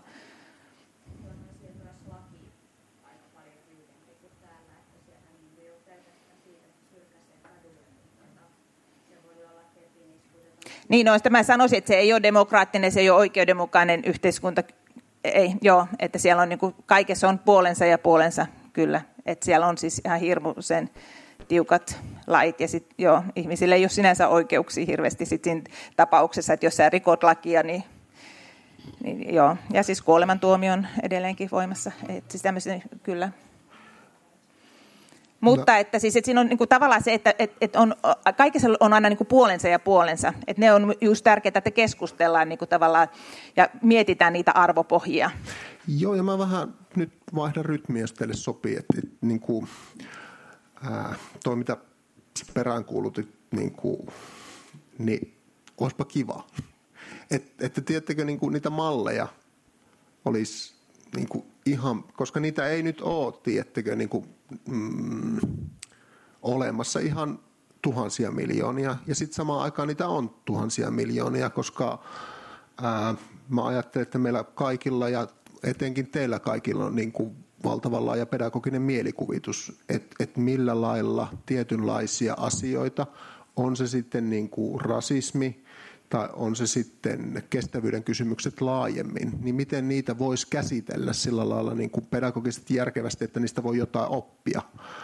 Niin, no, sitä mä sanoisin, että se ei ole demokraattinen, se ei ole oikeudenmukainen yhteiskunta. Ei, joo, että siellä on niin kuin, kaikessa on puolensa ja puolensa, kyllä. Että siellä on siis ihan hirmuisen tiukat lait ja sit, joo, ihmisille ei ole sinänsä oikeuksia hirveästi sit siinä tapauksessa, että jos sä rikot lakia, niin joo. Ja siis kuolemantuomio on edelleenkin voimassa, että siis tämmöisen, kyllä. Mutta no. Että siis, että siinä on niin kuin tavallaan se, että on, kaikessa on aina niin kuin puolensa ja puolensa. Että ne on just tärkeää, että keskustellaan niin kuin tavallaan ja mietitään niitä arvopohjia. Joo, ja mä vähän nyt vaihdan rytmiä, jos teille sopii. Että niin kuin, toi, mitä peräänkuulutit, niin olisipa kiva. Että tiedättekö, niin kuin niitä malleja olisi niin kuin ihan, koska niitä ei nyt ole, tiedättekö, niin kuin, olemassa ihan tuhansia miljoonia. Ja sitten samaan aikaan niitä on tuhansia miljoonia, koska mä ajattelen, että meillä kaikilla ja etenkin teillä kaikilla on niin kuin valtavan laaja pedagoginen mielikuvitus, että millä lailla tietynlaisia asioita, on se sitten niin kuin rasismi tai on se sitten kestävyyden kysymykset laajemmin, niin miten niitä voisi käsitellä sillä lailla niin kuin pedagogisesti järkevästi, että niistä voi jotain oppia.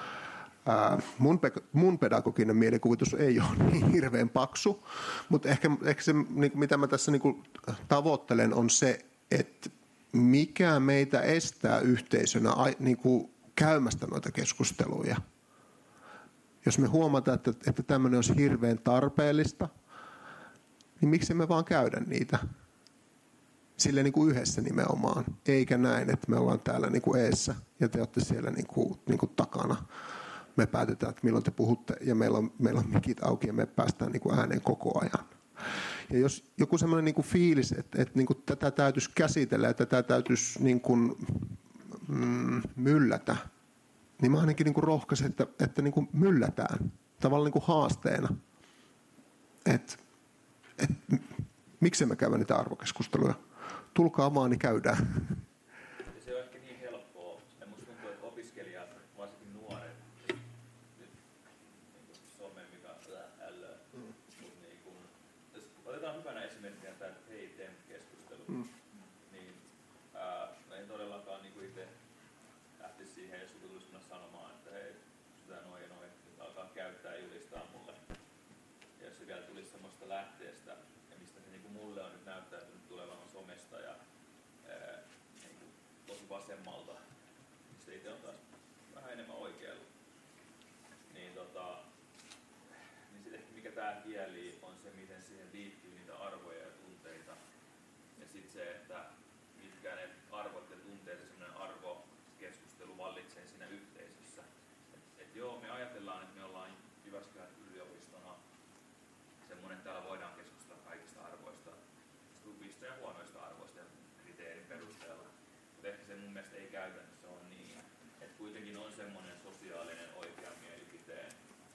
Mun pedagoginen mielikuvitus ei ole niin hirveän paksu, mutta ehkä se, niin mitä mä tässä niin kuin tavoittelen, on se, että mikä meitä estää yhteisönä niin kuin käymästä noita keskusteluja. Jos me huomataan, että tämmöinen olisi hirveän tarpeellista, niin miksi me vaan käydä niitä sille niin kuin yhdessä nimenomaan, eikä näin, että me ollaan täällä niin kuin eessä ja te olette siellä niin kuin takana. Me päätetään, että milloin te puhutte ja meillä on mikit auki ja me päästään niin kuin ääneen koko ajan. Ja jos joku semmoinen niin kuin fiilis, että niin kuin tätä täytyisi käsitellä ja tätä täytyisi niin kuin, myllätä, niin mä ainakin niin kuin rohkaisen, että niin kuin myllätään tavallaan niin kuin haasteena. Että miksi me käydään niitä arvokeskusteluja? Tulkaa vaan, niin käydään. Se on ehkä niin helppoa. Minusta tuntuu, että opiskelijat, varsinkin nuoret, some, mikä ällöä. Jos otetaan hyvänä esimerkkinä tämä Hey-Temp-keskustelu, niin en todellakaan niin kuin itse lähtisi siihen, jos joku tulisi mennä sanomaan, että hei, sitä noin ja noin, että alkaa käyttää ja julistaa mulle. Ja jos se vielä tulisi semmoista lähteestä, ja mistä he sitten on taas vähän enemmän oikealla. Niin, niin sitten mikä tämä kieli on se, miten siihen liittyy niitä arvoja ja tunteita. Ja sitten se, että mitkä ne arvot ja tunteet ja semmoinen arvokeskustelu vallitsee siinä yhteisössä. Et joo, me ajatellaan, että me ollaan Jyväskylän yliopistona semmoinen, että täällä voidaan keskustella kaikista arvoista, hyvistä ja huonoista arvoista ja kriteerin perusteella. Mutta ehkä se mun mielestä ei käytännössä ole niin. Että kuitenkin on semmoinen sosiaalinen oikean mielipiteen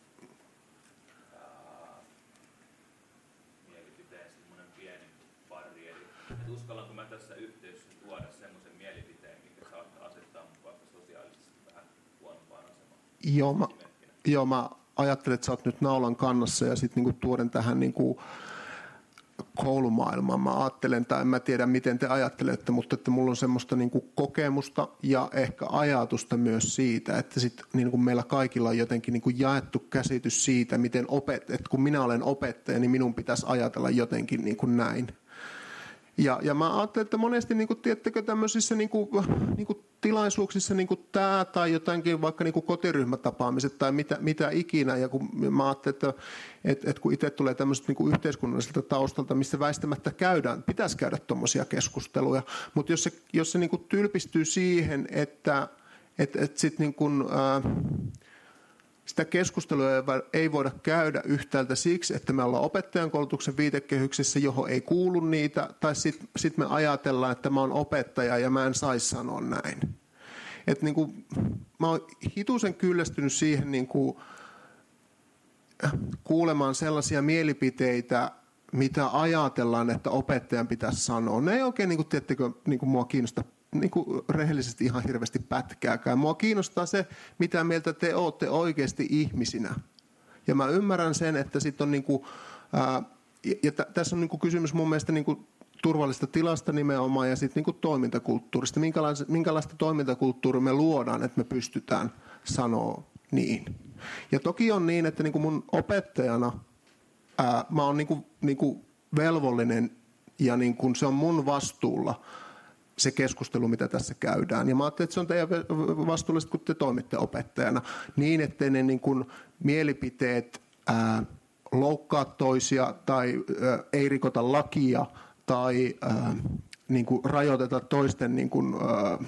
semmoinen pieni barrieri. Että uskallanko mä tässä yhteisössä tuoda semmoisen mielipiteen, mikä saattaa asettaa mun vaikka sosiaalisesti vähän huonompaan asemaan. Joo, mä ajattelen, että sä oot nyt naulan kannassa ja sitten niinku tuoden tähän niinku koulumaailmaan. Mä ajattelen, tai en mä tiedä miten te ajattelette, mutta että mulla on semmoista niinku kokemusta ja ehkä ajatusta myös siitä, että sit niinku meillä kaikilla on jotenkin niinku jaettu käsitys siitä, miten että kun minä olen opettaja, niin minun pitäisi ajatella jotenkin niinku näin. Ja mä ajattelen, että monesti niin kuin, tiedättekö, tämmöisissä niin kuin tilaisuuksissa niin kuin tämä tai jotakin vaikka niin kuin kotiryhmätapaamiset tai mitä ikinä. Ja kun mä ajattelen, että kun itse tulee tämmöiset niin kuin yhteiskunnalliselta taustalta, missä väistämättä pitäisi käydä tuommoisia keskusteluja. Mutta jos se niin kuin tylpistyy siihen, että sit niin kuin, sitä keskustelua ei voida käydä yhtäältä siksi, että me ollaan opettajan koulutuksen viitekehyksessä, johon ei kuulu niitä, tai sitten me ajatellaan, että mä oon opettaja ja mä en saisi sanoa näin. Et niin kuin, mä oon hitusen kyllästynyt siihen niin kuin, kuulemaan sellaisia mielipiteitä, mitä ajatellaan, että opettajan pitäisi sanoa. Ne ei oikein, niin kuin, tiedättekö, niin kuin mua kiinnosta niin kuin rehellisesti ihan hirveästi pätkääkään. Mua kiinnostaa se, mitä mieltä te olette oikeasti ihmisinä. Ja mä ymmärrän sen, että sit on niinku, tässä on niinku kysymys mun mielestä niinku turvallisesta tilasta nimenomaan ja sitten niinku toimintakulttuurista. Minkälaista toimintakulttuuria me luodaan, että me pystytään sanoa niin. Ja toki on niin, että niinku mun opettajana mä oon niinku velvollinen ja niinku se on mun vastuulla se keskustelu, mitä tässä käydään. Ja mä ajattelin, että se on teidän vastuullista, kun te toimitte opettajana, niin ettei ne niin kuin mielipiteet loukkaa toisia tai ei rikota lakia tai niin kuin rajoiteta toisten niin kuin,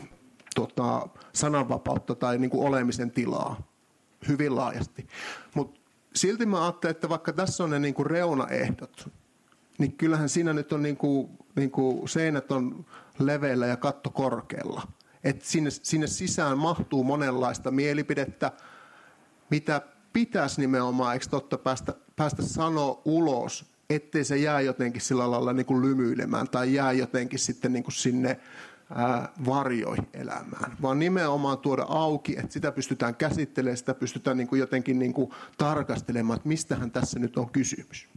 sananvapautta tai niin kuin olemisen tilaa hyvin laajasti. Mutta silti mä ajattelin, että vaikka tässä on ne niin kuin reunaehdot, niin kyllähän siinä nyt on niin kuin seinät on leveillä ja katto korkealla. Et sinne sisään mahtuu monenlaista mielipidettä, mitä pitäisi nimenomaan, eikö totta, päästä sanoa ulos, ettei se jää jotenkin sillä lailla niin kuin lymyilemään tai jää jotenkin sitten niin kuin sinne varjoihin elämään, vaan nimenomaan tuoda auki, että sitä pystytään käsittelemään, sitä pystytään niin kuin jotenkin niin kuin tarkastelemaan, että mistähän tässä nyt on kysymys.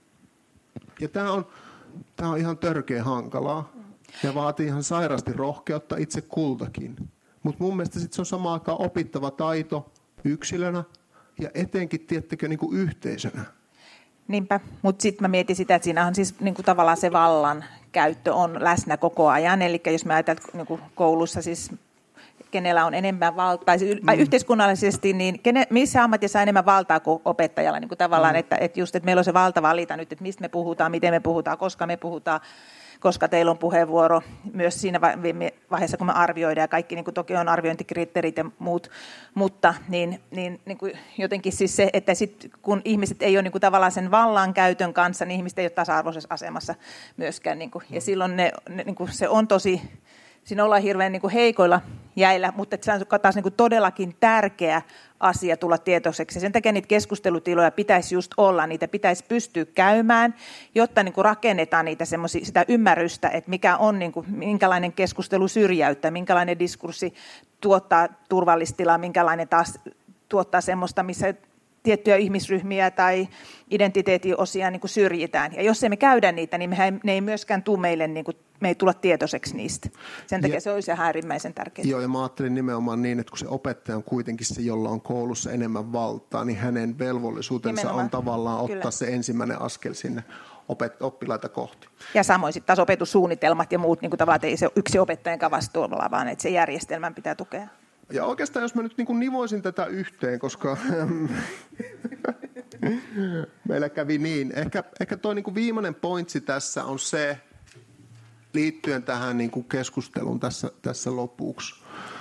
Ja tämä on ihan törkeä hankalaa ja vaatii ihan sairaasti rohkeutta itse kultakin. Mutta mun mielestä sit se on samaan aikaan opittava taito yksilönä ja etenkin, tiettekö, niin kuin yhteisönä. Niinpä, mutta sitten mä mietin sitä, että siinä on siis niin kuin tavallaan se vallan käyttö on läsnä koko ajan. Eli jos me ajatellaan niin koulussa siis kenellä on enemmän valtaa, yhteiskunnallisesti, niin missä ammatissa on enemmän valtaa kuin opettajalla, niin kuin tavallaan, että meillä on se valta valita nyt, että mistä me puhutaan, miten me puhutaan, koska teillä on puheenvuoro myös siinä vaiheessa, kun me arvioidaan, ja kaikki niin kuin toki on arviointikriteerit ja muut, mutta niin kuin jotenkin siis se, että sit, kun ihmiset ei ole niin kuin tavallaan sen vallankäytön kanssa, niin ihmiset ei ole tasa-arvoisessa asemassa myöskään, niin kuin, ja silloin niin kuin se on tosi, siinä ollaan hirveän niin kuin heikoilla jäillä, mutta se on taas niin kuin todellakin tärkeä asia tulla tietoiseksi. Sen takia niitä keskustelutiloja pitäisi just olla, niitä pitäisi pystyä käymään, jotta niin kuin rakennetaan sitä ymmärrystä, että mikä on, niin kuin, minkälainen keskustelu syrjäyttää, minkälainen diskurssi tuottaa turvallista tilaa, minkälainen taas tuottaa semmoista, missä tiettyjä ihmisryhmiä tai identiteetiosia niin kuin syrjitään. Ja jos emme käydä niitä, niin ne ei myöskään tule meille, niin kuin, me ei tulla tietoiseksi niistä. Sen takia se olisi äärimmäisen tärkeää. Joo, ja mä ajattelin nimenomaan niin, että kun se opettaja on kuitenkin se, jolla on koulussa enemmän valtaa, niin hänen velvollisuutensa nimenomaan on tavallaan ottaa kyllä se ensimmäinen askel sinne oppilaita kohti. Ja samoin sitten taas opetussuunnitelmat ja muut, niin kuin tavallaan ei se yksi opettajan vastuulla, vaan että se järjestelmän pitää tukea. Ja oikeastaan jos mä nyt niin kuin nivoisin tätä yhteen, koska meillä kävi niin. Ehkä toi niin kuin viimeinen pointsi tässä on se, liittyen tähän niin kuin keskusteluun tässä lopuksi.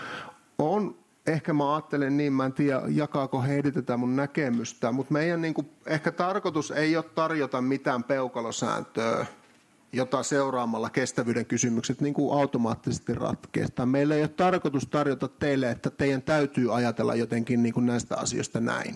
Ehkä mä ajattelen niin, mä en tiedä jakaako Heidi tätä mun näkemystä, mutta meidän niin kuin, ehkä tarkoitus ei ole tarjota mitään peukalosääntöä, jota seuraamalla kestävyyden kysymykset niin kuin automaattisesti ratkeaa. Meillä ei ole tarkoitus tarjota teille, että teidän täytyy ajatella jotenkin niin kuin näistä asioista näin.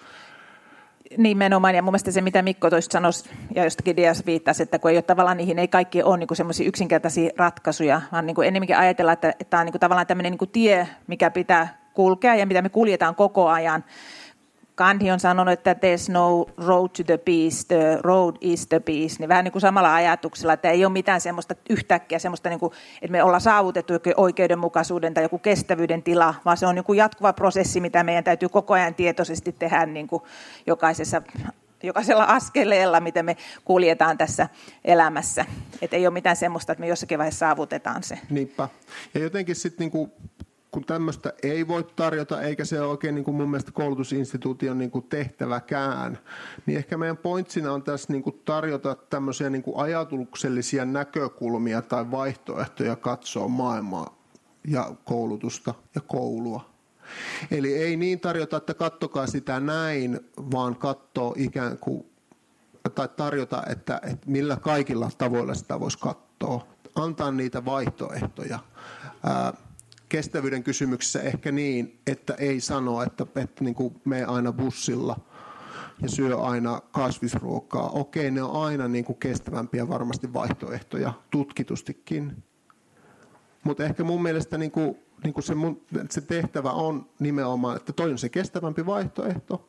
Nimenomaan, ja mun mielestä se, mitä Mikko tuosta sanoisi, ja jostakin Dias viittasi, että kun ei ole tavallaan niihin, ei kaikki ole niin semmoisia yksinkertaisia ratkaisuja, vaan niin enemmänkin ajatellaan, että tämä on niin tavallaan tämmöinen niin tie, mikä pitää kulkea ja mitä me kuljetaan koko ajan. Gandhi on sanonut, että there's no road to the peace, the road is the peace, niin vähän niin kuin samalla ajatuksella, että ei ole mitään semmoista yhtäkkiä semmoista, niin kuin, että me ollaan saavutettu joku oikeudenmukaisuuden tai joku kestävyyden tila, vaan se on niin kuin jatkuva prosessi, mitä meidän täytyy koko ajan tietoisesti tehdä niin kuin jokaisella askeleella, miten me kuljetaan tässä elämässä. Että ei ole mitään semmoista, että me jossakin vaiheessa saavutetaan se. Niinpä. Ja jotenkin sitten niinku kun tämmöistä ei voi tarjota, eikä se ole oikein niin kuin mun mielestä koulutusinstituution niin kuin tehtäväkään, niin ehkä meidän pointsina on tässä niin kuin tarjota tämmöisiä niin kuin ajatuksellisia näkökulmia tai vaihtoehtoja katsoa maailmaa ja koulutusta ja koulua. Eli ei niin tarjota, että katsokaa sitä näin, vaan katsoa ikään kuin, tai tarjota, että millä kaikilla tavoilla sitä voisi katsoa. Antaa niitä vaihtoehtoja. Kestävyyden kysymyksessä ehkä niin, että ei sano, että niin kuin mene aina bussilla ja syö aina kasvisruokaa. Okei, ne on aina niin kuin kestävämpiä varmasti vaihtoehtoja, tutkitustikin. Mutta ehkä mun mielestä niin kuin se tehtävä on nimenomaan, että toi on se kestävämpi vaihtoehto.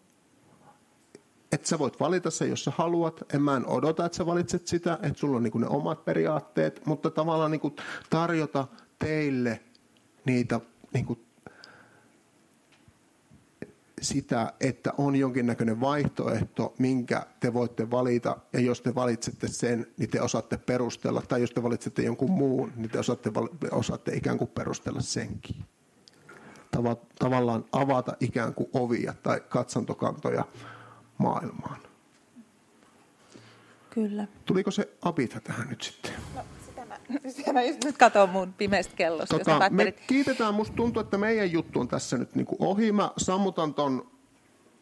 Että sä voit valita se, jos sä haluat. Mä en odota, että sä valitset sitä, että sulla on niin kuin ne omat periaatteet, mutta tavallaan niin kuin tarjota teille niitä niin kuin sitä, että on jonkinnäköinen vaihtoehto, minkä te voitte valita, ja jos te valitsette sen, niin te osaatte perustella, tai jos te valitsette jonkun muun, niin te osaatte ikään kuin perustella senkin. Tavallaan avata ikään kuin ovia tai katsantokantoja maailmaan. Kyllä. Tuliko se Abitha tähän nyt sitten? No, sitä mä just nyt katson mun pimeästä kellosta. Me kiitetään, musta tuntuu, että meidän juttu on tässä nyt niin kuin ohi. Mä sammutan ton